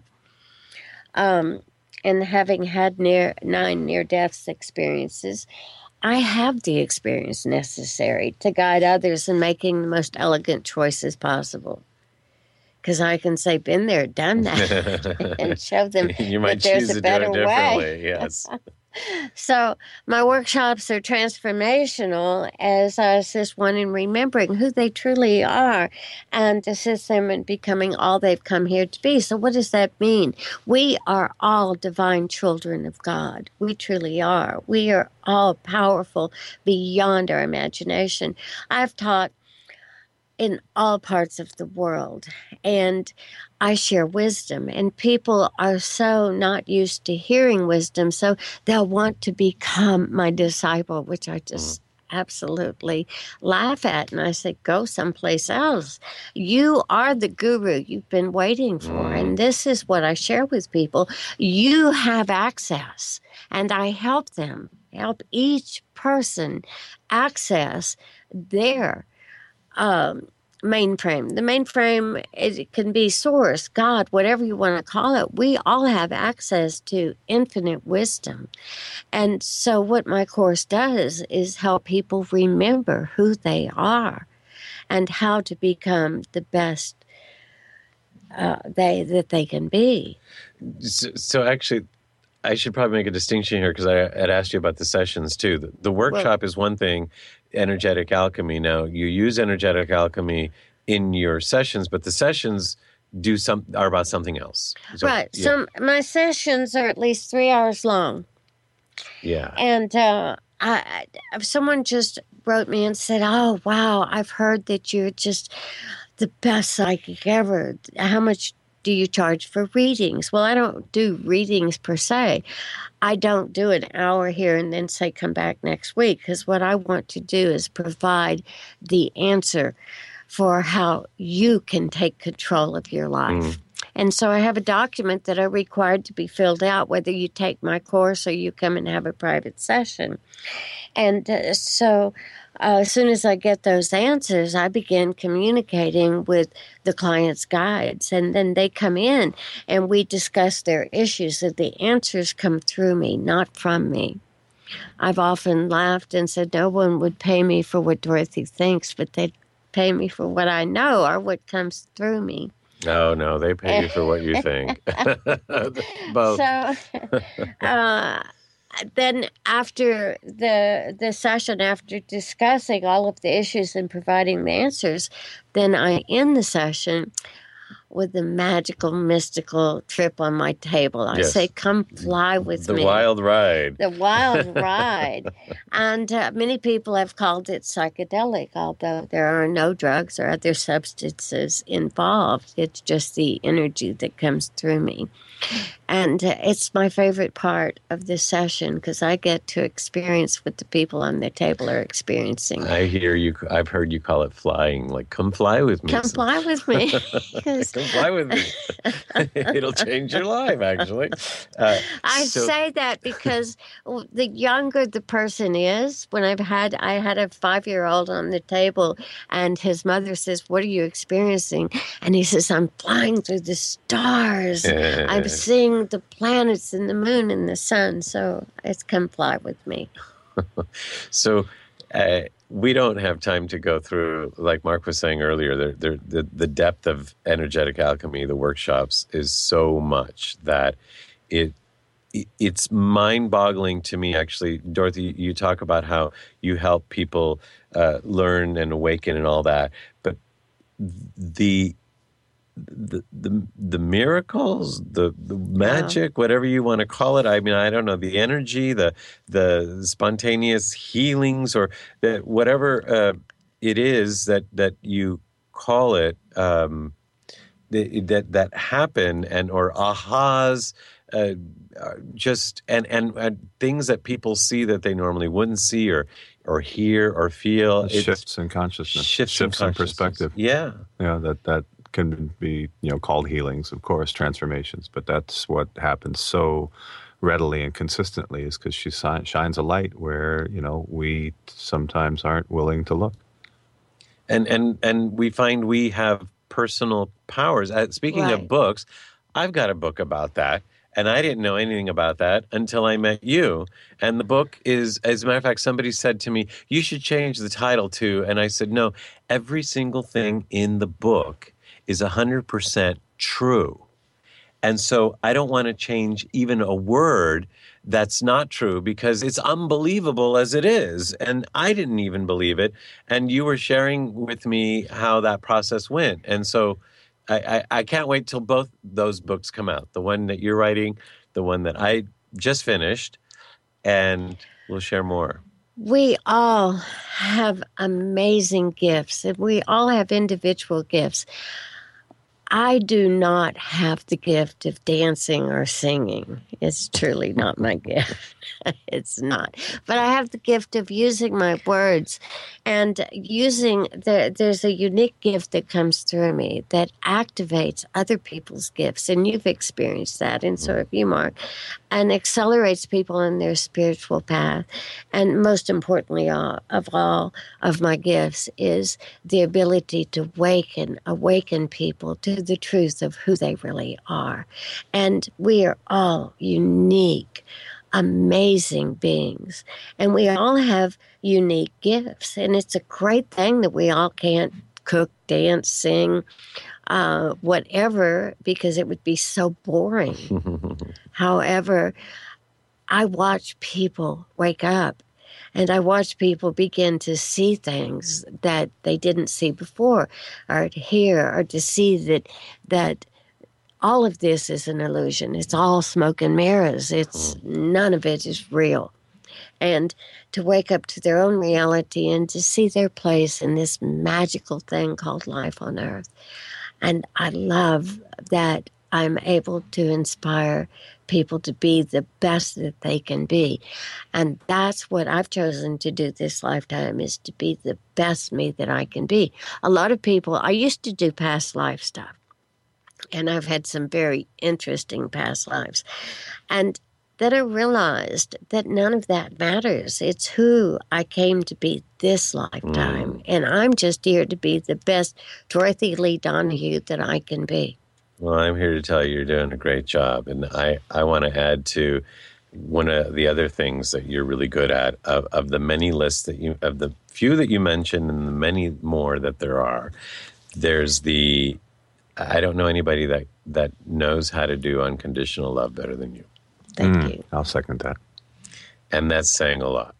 um, and having had near nine near-death experiences, I have the experience necessary to guide others in making the most elegant choices possible. Because I can say, been there, done that, and show them You might that there's choose a to do better it way. differently. Yes. So my workshops are transformational as I assist one in remembering who they truly are and assist them in becoming all they've come here to be. So what does that mean? We are all divine children of God. We truly are. We are all powerful beyond our imagination. I've taught in all parts of the world, and I share wisdom, and people are so not used to hearing wisdom, so they'll want to become my disciple, which I just absolutely laugh at. And I say, go someplace else. You are the guru you've been waiting for. Mm. And this is what I share with people. You have access, and I help them, help each person access their um, mainframe. The mainframe, it can be source, God, whatever you want to call it. We all have access to infinite wisdom. And so what my course does is help people remember who they are and how to become the best uh, they that they can be. So, so actually, I should probably make a distinction here because I had asked you about the sessions too. The, the workshop well, is one thing, energetic alchemy. Now, you use energetic alchemy in your sessions, but the sessions do some are about something else. So, right. Yeah. Some my sessions are at least three hours long. Yeah. And uh, I, I, someone just wrote me and said, "Oh, wow, I've heard that you're just the best psychic ever. How much do you charge for readings?" Well, I don't do readings per se. I don't do an hour here and then say, come back next week, because what I want to do is provide the answer for how you can take control of your life. Mm. And so I have a document that are required to be filled out, whether you take my course or you come and have a private session. And uh, so uh, as soon as I get those answers, I begin communicating with the client's guides. And then they come in and we discuss their issues. And the answers come through me, not from me. I've often laughed and said no one would pay me for what Dorothy thinks, but they'd pay me for what I know or what comes through me. No, no, they pay you for what you think. Both. So uh, then after the the session, after discussing all of the issues and providing the answers, then I end the session with the magical, mystical trip on my table. I yes. say, come fly with the me. The wild ride. The wild ride. And uh, many people have called it psychedelic, although there are no drugs or other substances involved. It's just the energy that comes through me. And uh, it's my favorite part of this session because I get to experience what the people on the table are experiencing. I hear you. I've heard you call it flying. Like, come fly with me. Come fly with me. Come fly with me. It'll change your life, actually. Uh, I so- say that because the younger the person is, when I've had, I had a five-year-old on the table and his mother says, what are you experiencing? And he says, I'm flying through the stars. Uh, I'm seeing the planets and the moon and the sun. So it's come fly with me. So uh, we don't have time to go through, like Mark was saying earlier, the, the, the, the depth of energetic alchemy, the workshops, is so much that it it's mind-boggling to me, actually. Dorothy, you talk about how you help people uh, learn and awaken and all that, but the the the, the miracles, the, the magic, yeah. whatever you want to call it. I mean, I don't know, the energy, the the spontaneous healings, or the, whatever uh, it is that that you call it, um, the, that that happen, and or ahas. Uh, just and, and and things that people see that they normally wouldn't see or or hear or feel. It shifts in consciousness, shifts, shifts in, in perspective. Yeah, yeah. That that can be, you know, called healings, of course, transformations. But that's what happens so readily and consistently, is because she si- shines a light where, you know, we sometimes aren't willing to look. And and and we find we have personal powers. Uh, speaking right. of books, I've got a book about that. And I didn't know anything about that until I met you. And the book is, as a matter of fact, somebody said to me, you should change the title to, and I said, no, every single thing in the book is one hundred percent true. And so I don't want to change even a word that's not true, because it's unbelievable as it is. And I didn't even believe it. And you were sharing with me how that process went. And so I, I, I can't wait till both those books come out. The one that you're writing, the one that I just finished, and we'll share more. We all have amazing gifts, and we all have individual gifts. I do not have the gift of dancing or singing. It's truly not my gift. It's not. But I have the gift of using my words and using, the, there's a unique gift that comes through me that activates other people's gifts. And you've experienced that, and so have you, Mark, and accelerates people in their spiritual path. And most importantly uh, of all of my gifts is the ability to awaken, awaken people to the truth of who they really are. And we are all unique, amazing beings. And we all have unique gifts. And it's a great thing that we all can't cook, dance, sing, uh, whatever, because it would be so boring. However, I watch people wake up, and I watch people begin to see things that they didn't see before, or to hear, or to see that that all of this is an illusion. It's all smoke and mirrors. It's none of it is real. And to wake up to their own reality and to see their place in this magical thing called life on earth. And I love that I'm able to inspire people to be the best that they can be. And that's what I've chosen to do this lifetime, is to be the best me that I can be. A lot of people, I used to do past life stuff, and I've had some very interesting past lives. And then I realized that none of that matters. It's who I came to be this lifetime. Mm. And I'm just here to be the best Dorothy Lee Donahue that I can be. Well, I'm here to tell you you're doing a great job. And I, I want to add to one of the other things that you're really good at, of, of the many lists that you, of the few that you mentioned and the many more that there are, there's the, I don't know anybody that, that knows how to do unconditional love better than you. Thank Mm, you. I'll second that. And that's saying a lot.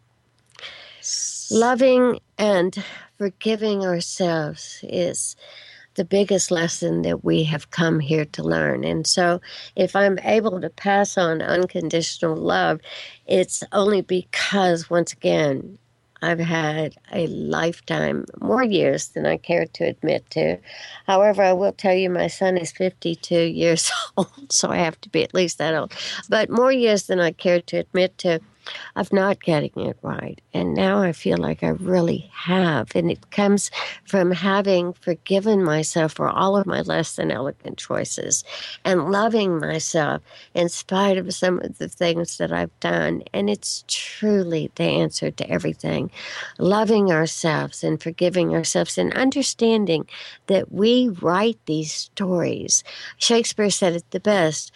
Loving and forgiving ourselves is the biggest lesson that we have come here to learn. And so if I'm able to pass on unconditional love, it's only because, once again, I've had a lifetime, more years than I care to admit to. However, I will tell you my son is fifty-two years old, so I have to be at least that old. But more years than I care to admit to of not getting it right. And now I feel like I really have. And it comes from having forgiven myself for all of my less than elegant choices and loving myself in spite of some of the things that I've done. And it's truly the answer to everything. Loving ourselves and forgiving ourselves and understanding that we write these stories. Shakespeare said it the best.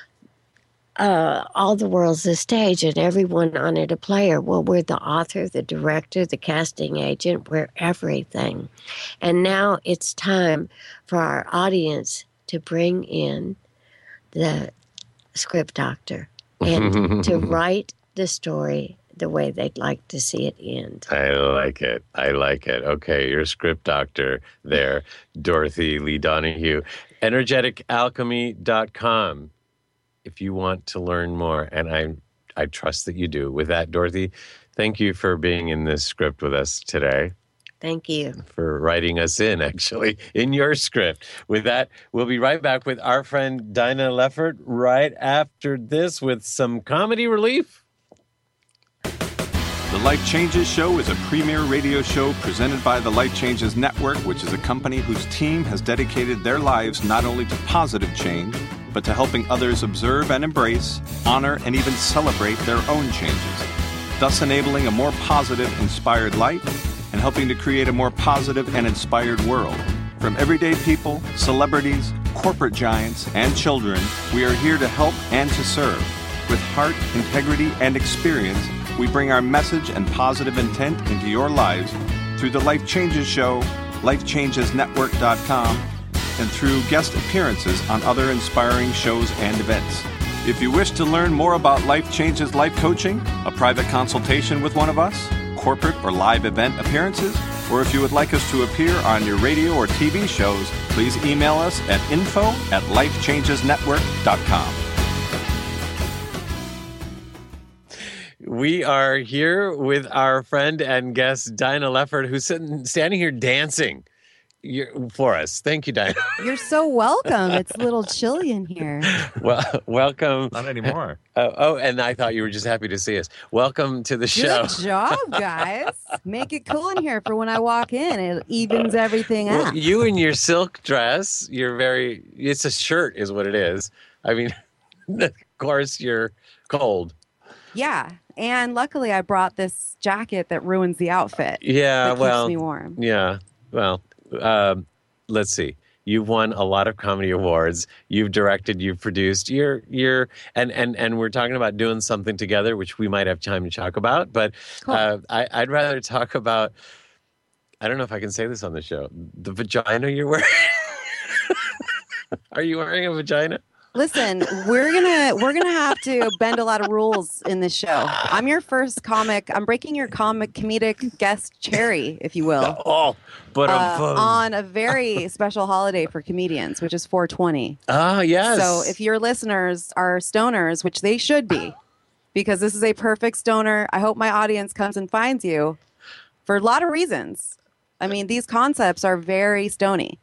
Uh, all the world's a stage and everyone on it a player. Well, we're the author, the director, the casting agent, we're everything. And now it's time for our audience to bring in the script doctor and to write the story the way they'd like to see it end. I like it. I like it. Okay, you're a script doctor there, Dorothy Lee Donahue. energetic alchemy dot com. If you want to learn more, and I I trust that you do. With that, Dorothy, thank you for being in this script with us today. Thank you. For writing us in, actually, in your script. With that, we'll be right back with our friend Dinah Leffert right after this with some comedy relief. The Life Changes Show is a premier radio show presented by the Life Changes Network, which is a company whose team has dedicated their lives not only to positive change, but to helping others observe and embrace, honor, and even celebrate their own changes, thus enabling a more positive, inspired life and helping to create a more positive and inspired world. From everyday people, celebrities, corporate giants, and children, we are here to help and to serve. With heart, integrity, and experience, we bring our message and positive intent into your lives through the Life Changes Show, life changes network dot com, and through guest appearances on other inspiring shows and events. If you wish to learn more about Life Changes Life Coaching, a private consultation with one of us, corporate or live event appearances, or if you would like us to appear on your radio or T V shows, please email us at info at life changes network dot com. We are here with our friend and guest, Dinah Leffert, who's sitting, standing here dancing. You're, for us. Thank you, Dinah. You're so welcome. It's a little chilly in here. Well, welcome. Not anymore. Oh, oh, and I thought you were just happy to see us. Welcome to the show. Good job, guys. Make it cool in here for when I walk in. It evens everything Well, out. you in your silk dress, you're very, it's a shirt is what it is. I mean, of course, you're cold. Yeah. And luckily, I brought this jacket that ruins the outfit. Yeah, that well, keeps me warm. Yeah, well, um, let's see. You've won a lot of comedy awards. You've directed. You've produced. You're you're and and and we're talking about doing something together, which we might have time to talk about. But Cool. uh, I, I'd rather talk about. I don't know if I can say this on the show. The vagina you're wearing. Are you wearing a vagina? Listen, we're gonna we're gonna have to bend a lot of rules in this show. I'm your first comic. I'm breaking your comic comedic guest cherry, if you will, Oh, but uh, um, on a very special holiday for comedians, which is four twenty. ah, yes. So if your listeners are stoners, which they should be, because this is a perfect stoner, I hope my audience comes and finds you for a lot of reasons. I mean, these concepts are very stony.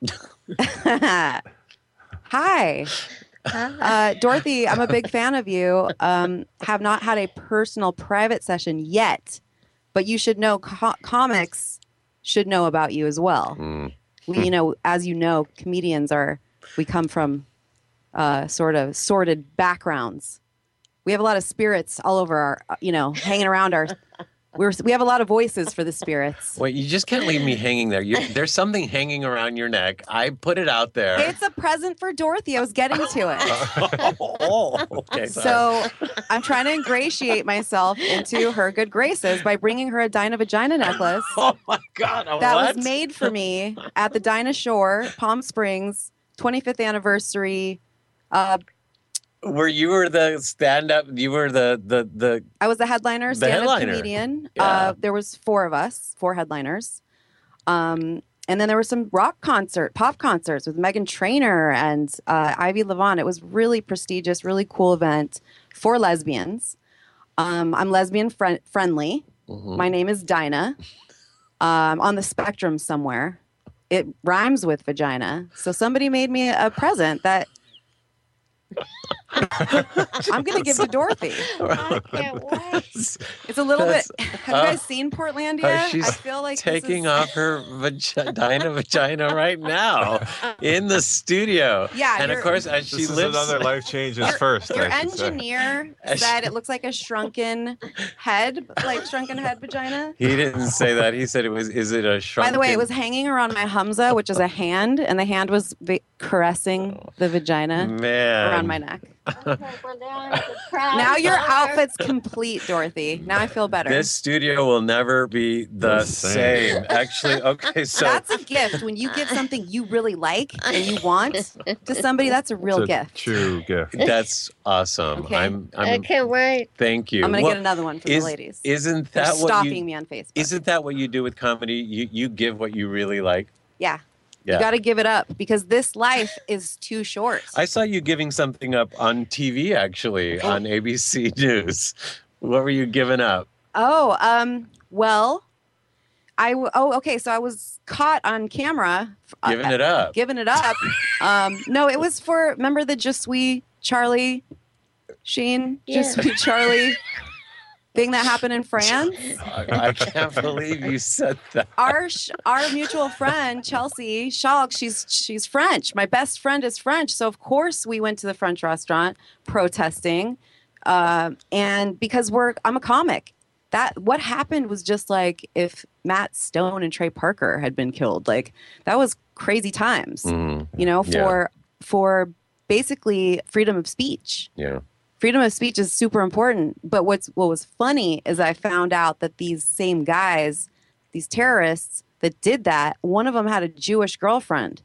Hi. Uh, Dorothy, I'm a big fan of you. Um, have not had a personal private session yet, but you should know co- comics should know about you as well. Mm. We, you know, as you know, comedians are, we come from uh, sort of sordid backgrounds. We have a lot of spirits all over our, you know, hanging around our, we're, we have a lot of voices for the spirits. Wait, you just can't leave me hanging there. You, there's something hanging around your neck. I put it out there. It's a present for Dorothy. I was getting to it. oh, okay. Sorry. So I'm trying to ingratiate myself into her good graces by bringing her a Dinah Vagina necklace oh my God. a that what? was made for me at the Dinah Shore, Palm Springs, twenty-fifth anniversary. Uh, Where you were the stand-up, you were the the the. I was the headliner, The stand-up headliner. comedian. Yeah. Uh, there was four of us, four headliners. Um, and then there was some rock concert, pop concerts with Meghan Trainor and uh, Ivy Levon. It was really prestigious, really cool event for lesbians. Um, I'm lesbian friend- friendly. Mhm. My name is Dinah. Um, on the spectrum somewhere. It rhymes with vagina. So somebody made me a present that I'm going to give to Dorothy. I can't wait. It's a little That's- bit. Have uh, you guys seen Portlandia? uh, she's I feel like this taking is- off her vagina, vagina right now in the studio. Yeah, and of you're- course, as she This is lives, another life changes first. Your I should say. engineer As said she- it looks like a shrunken head, like shrunken head vagina. he didn't say that. He said it was. Is it a By shrunken? the way, it was hanging around my humza, which is a hand, and the hand was va- caressing the vagina man around my neck. Okay, we're down to proud Now your mother. outfit's complete, Dorothy. Now I feel better. This studio will never be the The same. same. Actually, okay, so That's a gift. When you give something you really like and you want to somebody, that's a real It's a gift. True gift. that's awesome. Okay. I'm. I I'm. can't wait. Thank you. I'm going to What- get another one for is, the ladies. Isn't They're that what stalking you? me on Facebook. Isn't that what you do with comedy? You you give what you really like. yeah. Yeah. You got to give it up because this life is too short. I saw you giving something up on T V actually Oh. on A B C News. What were you giving up? Oh, um, well, I w- oh okay. So I was caught on camera uh, Giving it up. giving it up. um, no, it was for remember the Just We Charlie Sheen Just Yeah. We Charlie thing that happened in France. I, I can't believe you said that. Our sh- our mutual friend Chelsea Schalk, she's she's French. My best friend is French, so of course we went to the French restaurant protesting, uh, and because we're I'm a comic. That what happened was just like if Matt Stone and Trey Parker had been killed. Like that was crazy times, Mhm. you know, Yeah. for for basically freedom of speech. Yeah. Freedom of speech is super important. But what's what was funny is I found out that these same guys, these terrorists that did that, one of them had a Jewish girlfriend.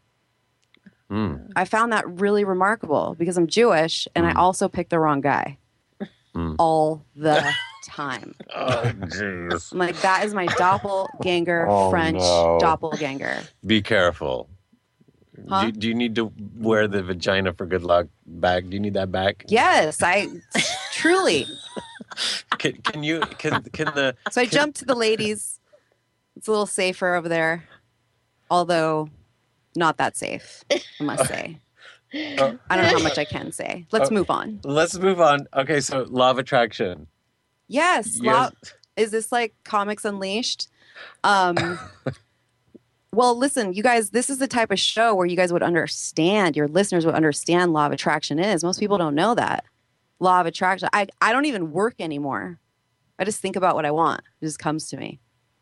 Mm. I found that really remarkable because I'm Jewish and I Mm. also picked the wrong guy Mm. all the time. Oh jeez. I'm like, that is my doppelganger, Oh, French no. doppelganger. Be careful. Huh? Do, do you need to wear the vagina for good luck bag? Do you need that back? Yes, I truly. Can, can you? Can can the? So I jumped to the ladies. It's a little safer over there, although not that safe, I must say. Oh, I don't know how much I can say. Let's Oh. move on. let's move on. Okay, so law of attraction. Yes, Yes. law, is this like Comics Unleashed? Um, well, listen, you guys, this is the type of show where you guys would understand, your listeners would understand law of attraction is. Most people don't know that. Law of attraction. I, I don't even work anymore. I just think about what I want. It just comes to me.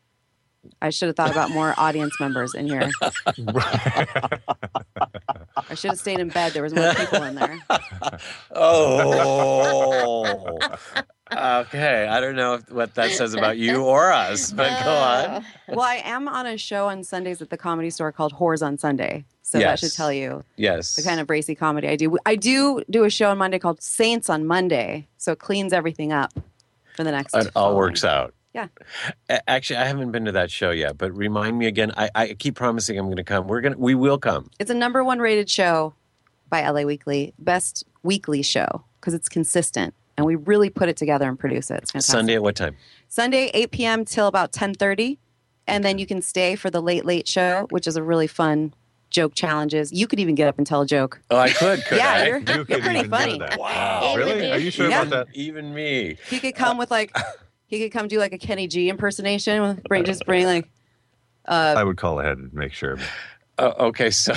I should have thought about more audience members in here. I should have stayed in bed. There was more people in there. Oh. Okay, I don't know if, what that says about you or us, but go on. Well, I am on a show on Sundays at the Comedy Store called Whores on Sunday. So that Yes. should tell you Yes. the kind of racy comedy I do. I do do a show on Monday called Saints on Monday. So it cleans everything up for the next. It all following. works out. Yeah. A- Actually, I haven't been to that show yet, but remind me again. I, I keep promising I'm going to come. We're gonna, we will come. It's a number one rated show by L A Weekly, best weekly show because it's consistent and we really put it together and produce it. It's fantastic. Sunday at what time? Sunday, eight p.m. till about ten thirty. And then you can stay for the Late Late Show, which is a really fun joke challenges. You could even get up and tell a joke. Oh, I could. Could yeah, I? you're, You you're could pretty even do funny. that. Wow. Really? Are you sure Yeah. about that? Even me. He could come with like, he could come do like a Kenny G impersonation. Bring just bring like, uh, I would call ahead and make sure. Uh, okay, so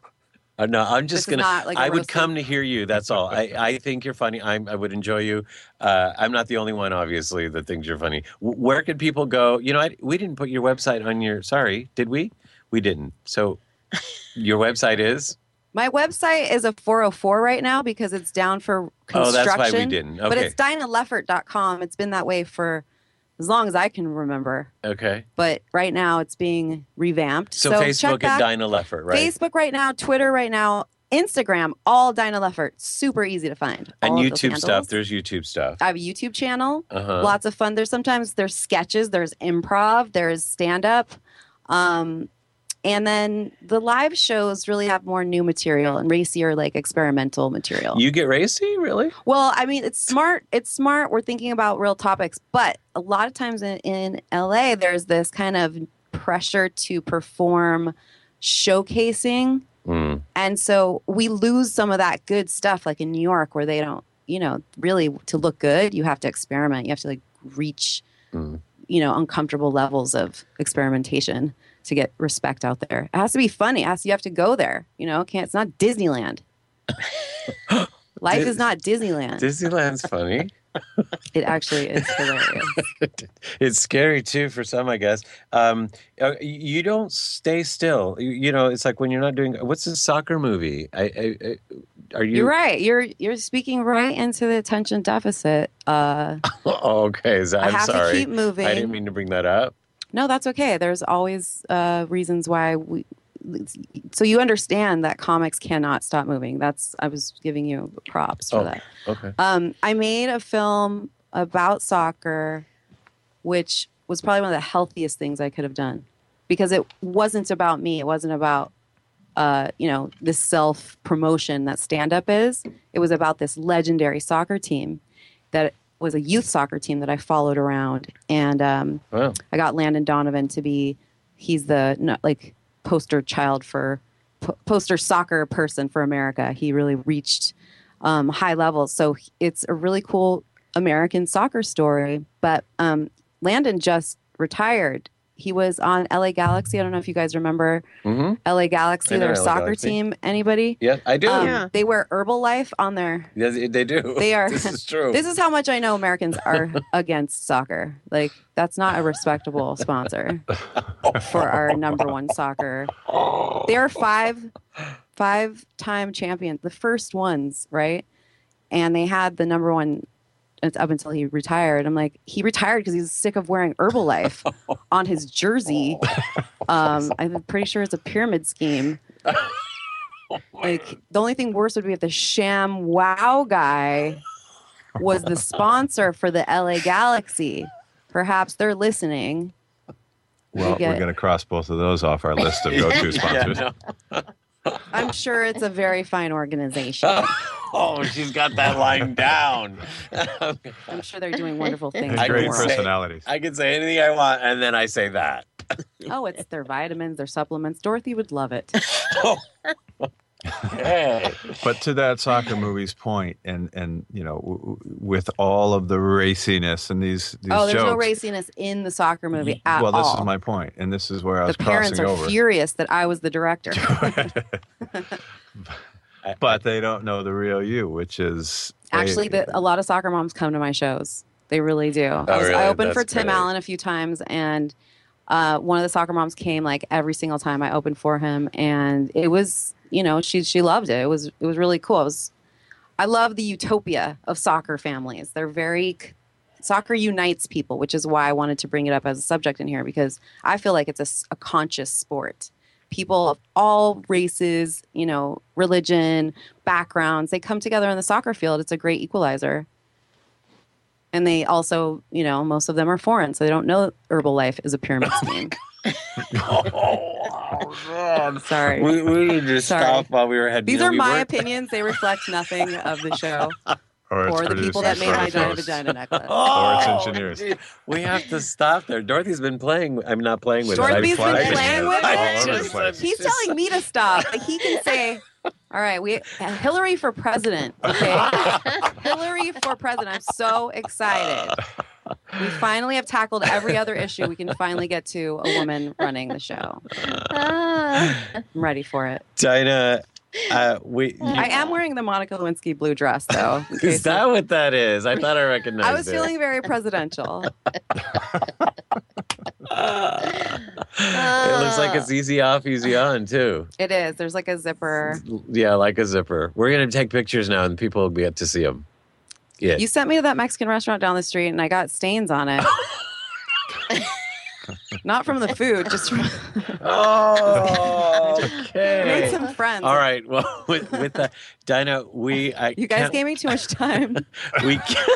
uh, no, I'm This just is gonna. not like a I would roasting. come to hear you. That's all. I, I think you're funny. I'm, I would enjoy you. Uh, I'm not the only one, obviously, that thinks you're funny. W- where could people go? You know, I, we didn't put your website on your. Sorry, did we? We didn't. So, your website is. my website is a four oh four right now because it's down for Oh, construction. that's why we didn't. But Okay. it's dinah leffert dot com. It's been that way for as long as I can remember. Okay. But right now it's being revamped. So, check Facebook back. at Dinah Leffert, right? Facebook right now, Twitter right now, Instagram, all Dinah Leffert. Super easy to find. and all of those YouTube stuff. handles. There's YouTube stuff. I have a YouTube channel. Uh-huh. Lots of fun. There's sometimes there's sketches, there's improv, there's stand up. Um, and then the live shows really have more new material and racier, like experimental material. You get racy, really? Well, I mean, it's smart. It's smart. We're thinking about real topics, but a lot of times in, in L A, there's this kind of pressure to perform showcasing. Mm. And so we lose some of that good stuff, like in New York, where they don't, you know, really to look good, you have to experiment. You have to like reach, Mm. you know, uncomfortable levels of experimentation to get respect out there. It has to be funny. It has, you have to go there. You know, can't. It's not Disneyland. Life Dis- is not Disneyland. Disneyland's funny. It actually is hilarious. It's scary too for some, I guess. Um, uh, you don't stay still. You, you know, it's like when you're not doing. What's the soccer movie? I, I, I, are you? You're right. You're you're speaking right into the attention deficit. Uh, Oh, okay. Is that, I I'm have sorry. to keep moving. I didn't mean to bring that up. No, that's okay. There's always uh, reasons why we. So you understand that comics cannot stop moving. That's I was giving you props for Oh. that. Okay. Um, I made a film about soccer, which was probably one of the healthiest things I could have done, because it wasn't about me. It wasn't about uh, you know, this self promotion that stand up is. It was about this legendary soccer team that was a youth soccer team that I followed around, and um, Wow. I got Landon Donovan to be. He's the no, like poster child for po- poster soccer person for America. He really reached um, high levels. So it's a really cool American soccer story. But um, Landon just retired. He was on L A Galaxy. I don't know if you guys remember Mm-hmm. L A Galaxy, I know their L A soccer Galaxy. team. Anybody? Yeah, I do. Um, Yeah. They wear Herbalife on their. Yeah, they, they do. They are. This is true. This is how much I know Americans are against soccer. Like, that's not a respectable sponsor for our number one soccer. They are five five time champions, the first ones, right? And they had the number one it's up until he retired. I'm like, he retired because he's sick of wearing Herbalife on his jersey. Um, I'm pretty sure it's a pyramid scheme. Like, the only thing worse would be if the Sham Wow guy was the sponsor for the L A Galaxy. Perhaps they're listening. Well, get- we're going to cross both of those off our list of go-to sponsors. Yeah, no. I'm sure it's a very fine organization. Oh, she's got that line down. I'm sure they're doing wonderful things. I in the Great can world. say- personalities. I can say anything I want, and then I say that. Oh, it's their vitamins, their supplements. Dorothy would love it. Hey. But to that soccer movie's point, and and you know, w- w- with all of the raciness and these these Oh, there's jokes. no raciness in the soccer movie at well, this all. is my point, and this is where I the was parents crossing are over. furious that I was the director. But they don't know the real you, which is Actually, the, a lot of soccer moms come to my shows. They really do. I, was, Oh, really? I opened for That's Tim great. Allen a few times, and uh, one of the soccer moms came like every single time I opened for him, and it was, you know, she she loved it. It was it was really cool. It was, I love the utopia of soccer families. They're very c- Soccer unites people, which is why I wanted to bring it up as a subject in here, because I feel like it's a, s- a conscious sport. People of all races, you know, religion, backgrounds, they come together on the soccer field. It's a great equalizer. And they also, you know, most of them are foreign, so they don't know Herbalife is a pyramid scheme. Oh, man. Sorry. We, we need to Sorry. stop while we were heading. These you know, are we my weren't- opinions. They reflect nothing of the show Or, it's or the people that producers, made or my it's giant hosts, vagina necklace. or it's Oh, engineers. dude, we have to stop there. Dorothy's been playing. I'm not playing with Dorothy's it. been flashing playing it with all it? over the place. He's telling me to stop, but he can say, all right, we Hillary for president, okay? Hillary for president. I'm so excited. We finally have tackled every other issue. We can finally get to a woman running the show. Ah. I'm ready for it. Dinah, uh, we. I am wearing the Monica Lewinsky blue dress, though. in Is case that what that is? I thought I recognized I was it. feeling very presidential. It looks like it's easy off, easy on too. It is. There's like a zipper. Yeah, like a zipper. We're gonna take pictures now, and people will get to see them. Yeah. You sent me to that Mexican restaurant down the street, and I got stains on it. Not from the food, just from Oh, made okay. some friends. All right. Well, with, with that, Dinah, we I You guys can't- gave me too much time. we can't,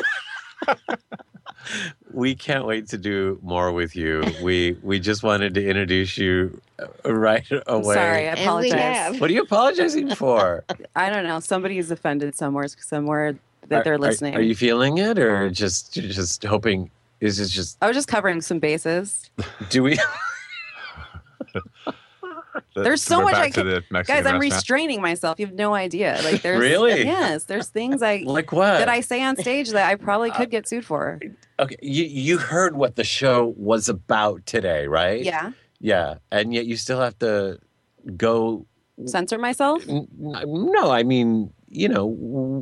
we can't wait to do more with you. We we just wanted to introduce you uh, right I'm away. sorry, I And we apologize. have. What are you apologizing for? I don't know. Somebody's offended somewhere, somewhere that Are- they're are- listening. Are, you feeling it, or just you're just hoping? Is it just? I was just covering some bases. Do we? There's so We're much back I to can- the Mexican Guys, I'm restaurant. restraining myself. You have no idea. Like there's Really? Yes, there's things I Like what? that I say on stage that I probably could get sued for. Okay, you you heard what the show was about today, right? Yeah. Yeah, and yet you still have to go. Censor myself? n- n- No, I mean, you know.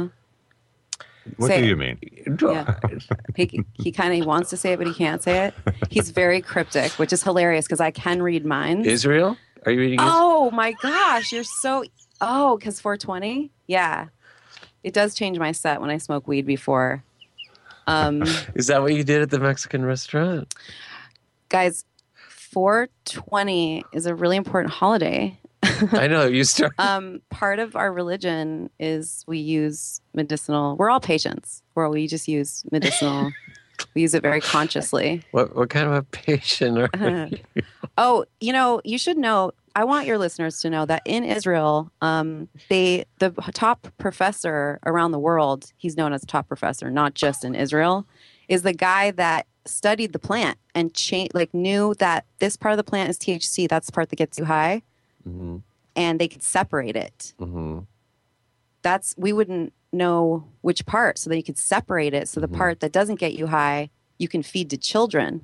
What Say do it. you mean? Yeah. He he kind of wants to say it, but he can't say it. He's very cryptic, which is hilarious because I can read minds. Israel? Are you reading? Is- Oh my gosh, you're so oh, because four twenty? Yeah. It does change my set when I smoke weed before. Um Is that what you did at the Mexican restaurant? guys, four twenty is a really important holiday. I know you start. Um, part of our religion is we use medicinal. We're all patients. Where we just use medicinal. We use it very consciously. What what kind of a patient are you? Oh, you know, you should know. I want your listeners to know that in Israel, um, they the top professor around the world. He's known as a top professor, not just in Israel, is the guy that studied the plant and cha- like knew that this part of the plant is T H C. That's the part that gets you high, Mm-hmm, and they could separate it. mm-hmm. That's we wouldn't know which part, so that you could separate it. So the Mhm. part that doesn't get you high, you can feed to children.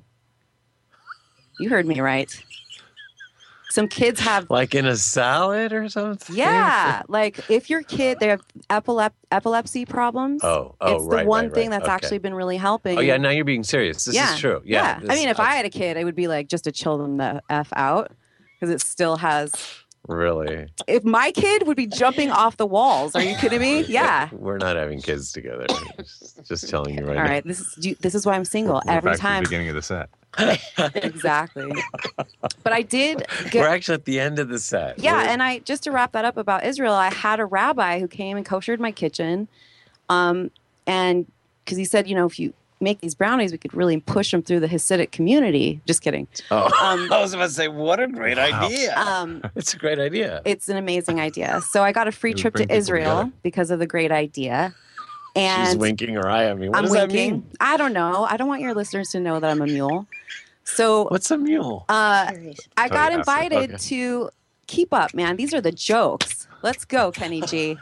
You heard me right. Some kids have, Like in a salad or something? yeah, like if your kid they have epilep- epilepsy problems. Oh, oh, it's right, the one right, thing right. that's Okay. actually been really helping. Oh yeah, now you're being serious. This yeah, is true. Yeah. I this- mean, if I had a kid, it would be like just to chill them the f out because it still has. really. If my kid would be jumping off the walls, are you kidding me? Yeah. We're not having kids together. just, just telling you right All now. right, this is you- this is why I'm single. We're Every back to time, the beginning of the set. exactly. But I did We're get, actually at the end of the set. yeah, We're- and I just to wrap that up about Israel, I had a rabbi who came and koshered my kitchen, um, and because he said, you know, if you make these brownies, we could really push them through the Hasidic community. Just kidding. Oh, um, I was about to say, what a great idea. Um, It's a great idea. it's an amazing idea. So I got a free It would trip bring to people Israel together. because of the great idea. And She's winking her eye at me. What I'm does winking. that mean? I don't know. I don't want your listeners to know that I'm a mule. So What's a mule? uh, I got yeah, invited okay. to Keep Up, man. These are the jokes. Let's go, Kenny G.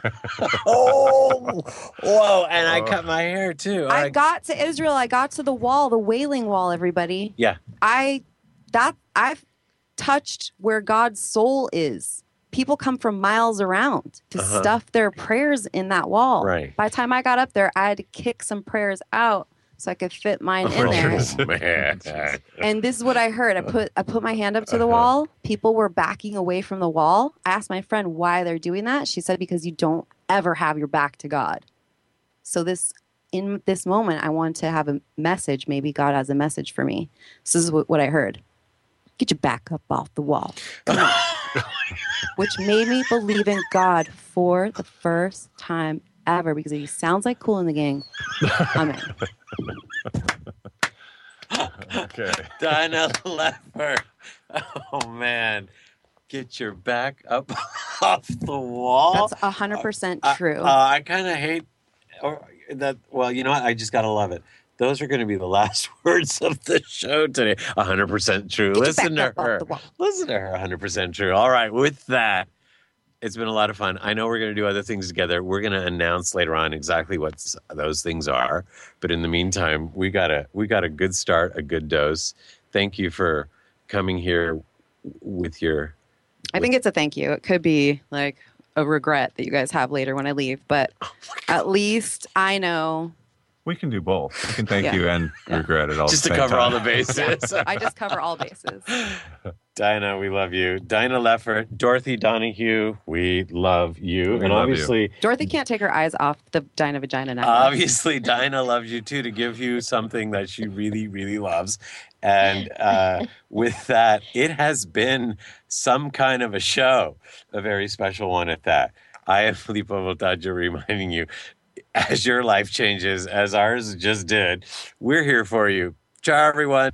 Oh, whoa! And I Oh. cut my hair too. I I- got to Israel. I got to the wall, the Wailing Wall, everybody. Yeah. I that I've touched where God's soul is. People come from miles around to Uh-huh. stuff their prayers in that wall. Right. By the time I got up there, I had to kick some prayers out so I could fit mine in there. Oh, man. And this is what I heard. I put I put my hand up to the wall. People were backing away from the wall. I asked my friend why they're doing that. She said because you don't ever have your back to God. So this in this moment, I want to have a message. Maybe God has a message for me. This is what, what I heard. Get your back up off the wall. Come on. Which made me believe in God for the first time ever because he sounds like Kool and the Gang. I'm in. Okay. Dinah Leffert. Oh, man. Get your back up off the wall. That's one hundred percent true. Uh, uh, I kind of hate or that. Well, you know what? I just got to love it. Those are going to be the last words of the show today. one hundred percent true. Get your Listen back to up off her. the wall. Listen to her. one hundred percent true. All right. With that, it's been a lot of fun. I know we're going to do other things together. We're going to announce later on exactly what those things are. But in the meantime, we got a we got a good start, a good dose. Thank you for coming here with your. I think it's a thank you. It could be like a regret that you guys have later when I leave, but at least I know. We can do both. We can thank Yeah. you and Yeah. regret it all. Just at to the same cover all time. the bases. I just cover all bases. Dinah, we love you. Dinah Leffert, Dorothy Donahue, we love you. We and love you. obviously, Dorothy can't take her eyes off the Dinah Vagina Network. obviously, Dinah loves you too to give you something that she really, really loves. And uh, with that, it has been some kind of a show, a very special one at that. I am Filippo Voltaggio reminding you, as your life changes, as ours just did, we're here for you. Ciao, everyone.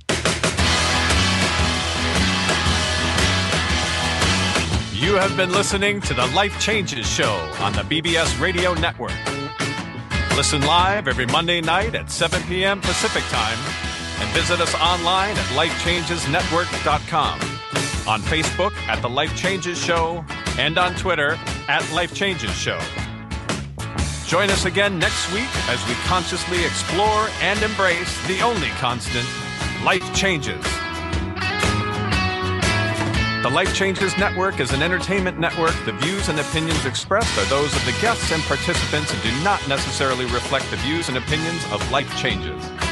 You have been listening to the Life Changes Show on the B B S Radio Network. Listen live every Monday night at seven p.m. Pacific Time and visit us online at life changes network dot com, on Facebook at The Life Changes Show, and on Twitter at Life Changes Show. Join us again next week as we consciously explore and embrace the only constant, life changes. The Life Changes Network is an entertainment network. The views and opinions expressed are those of the guests and participants and do not necessarily reflect the views and opinions of Life Changes.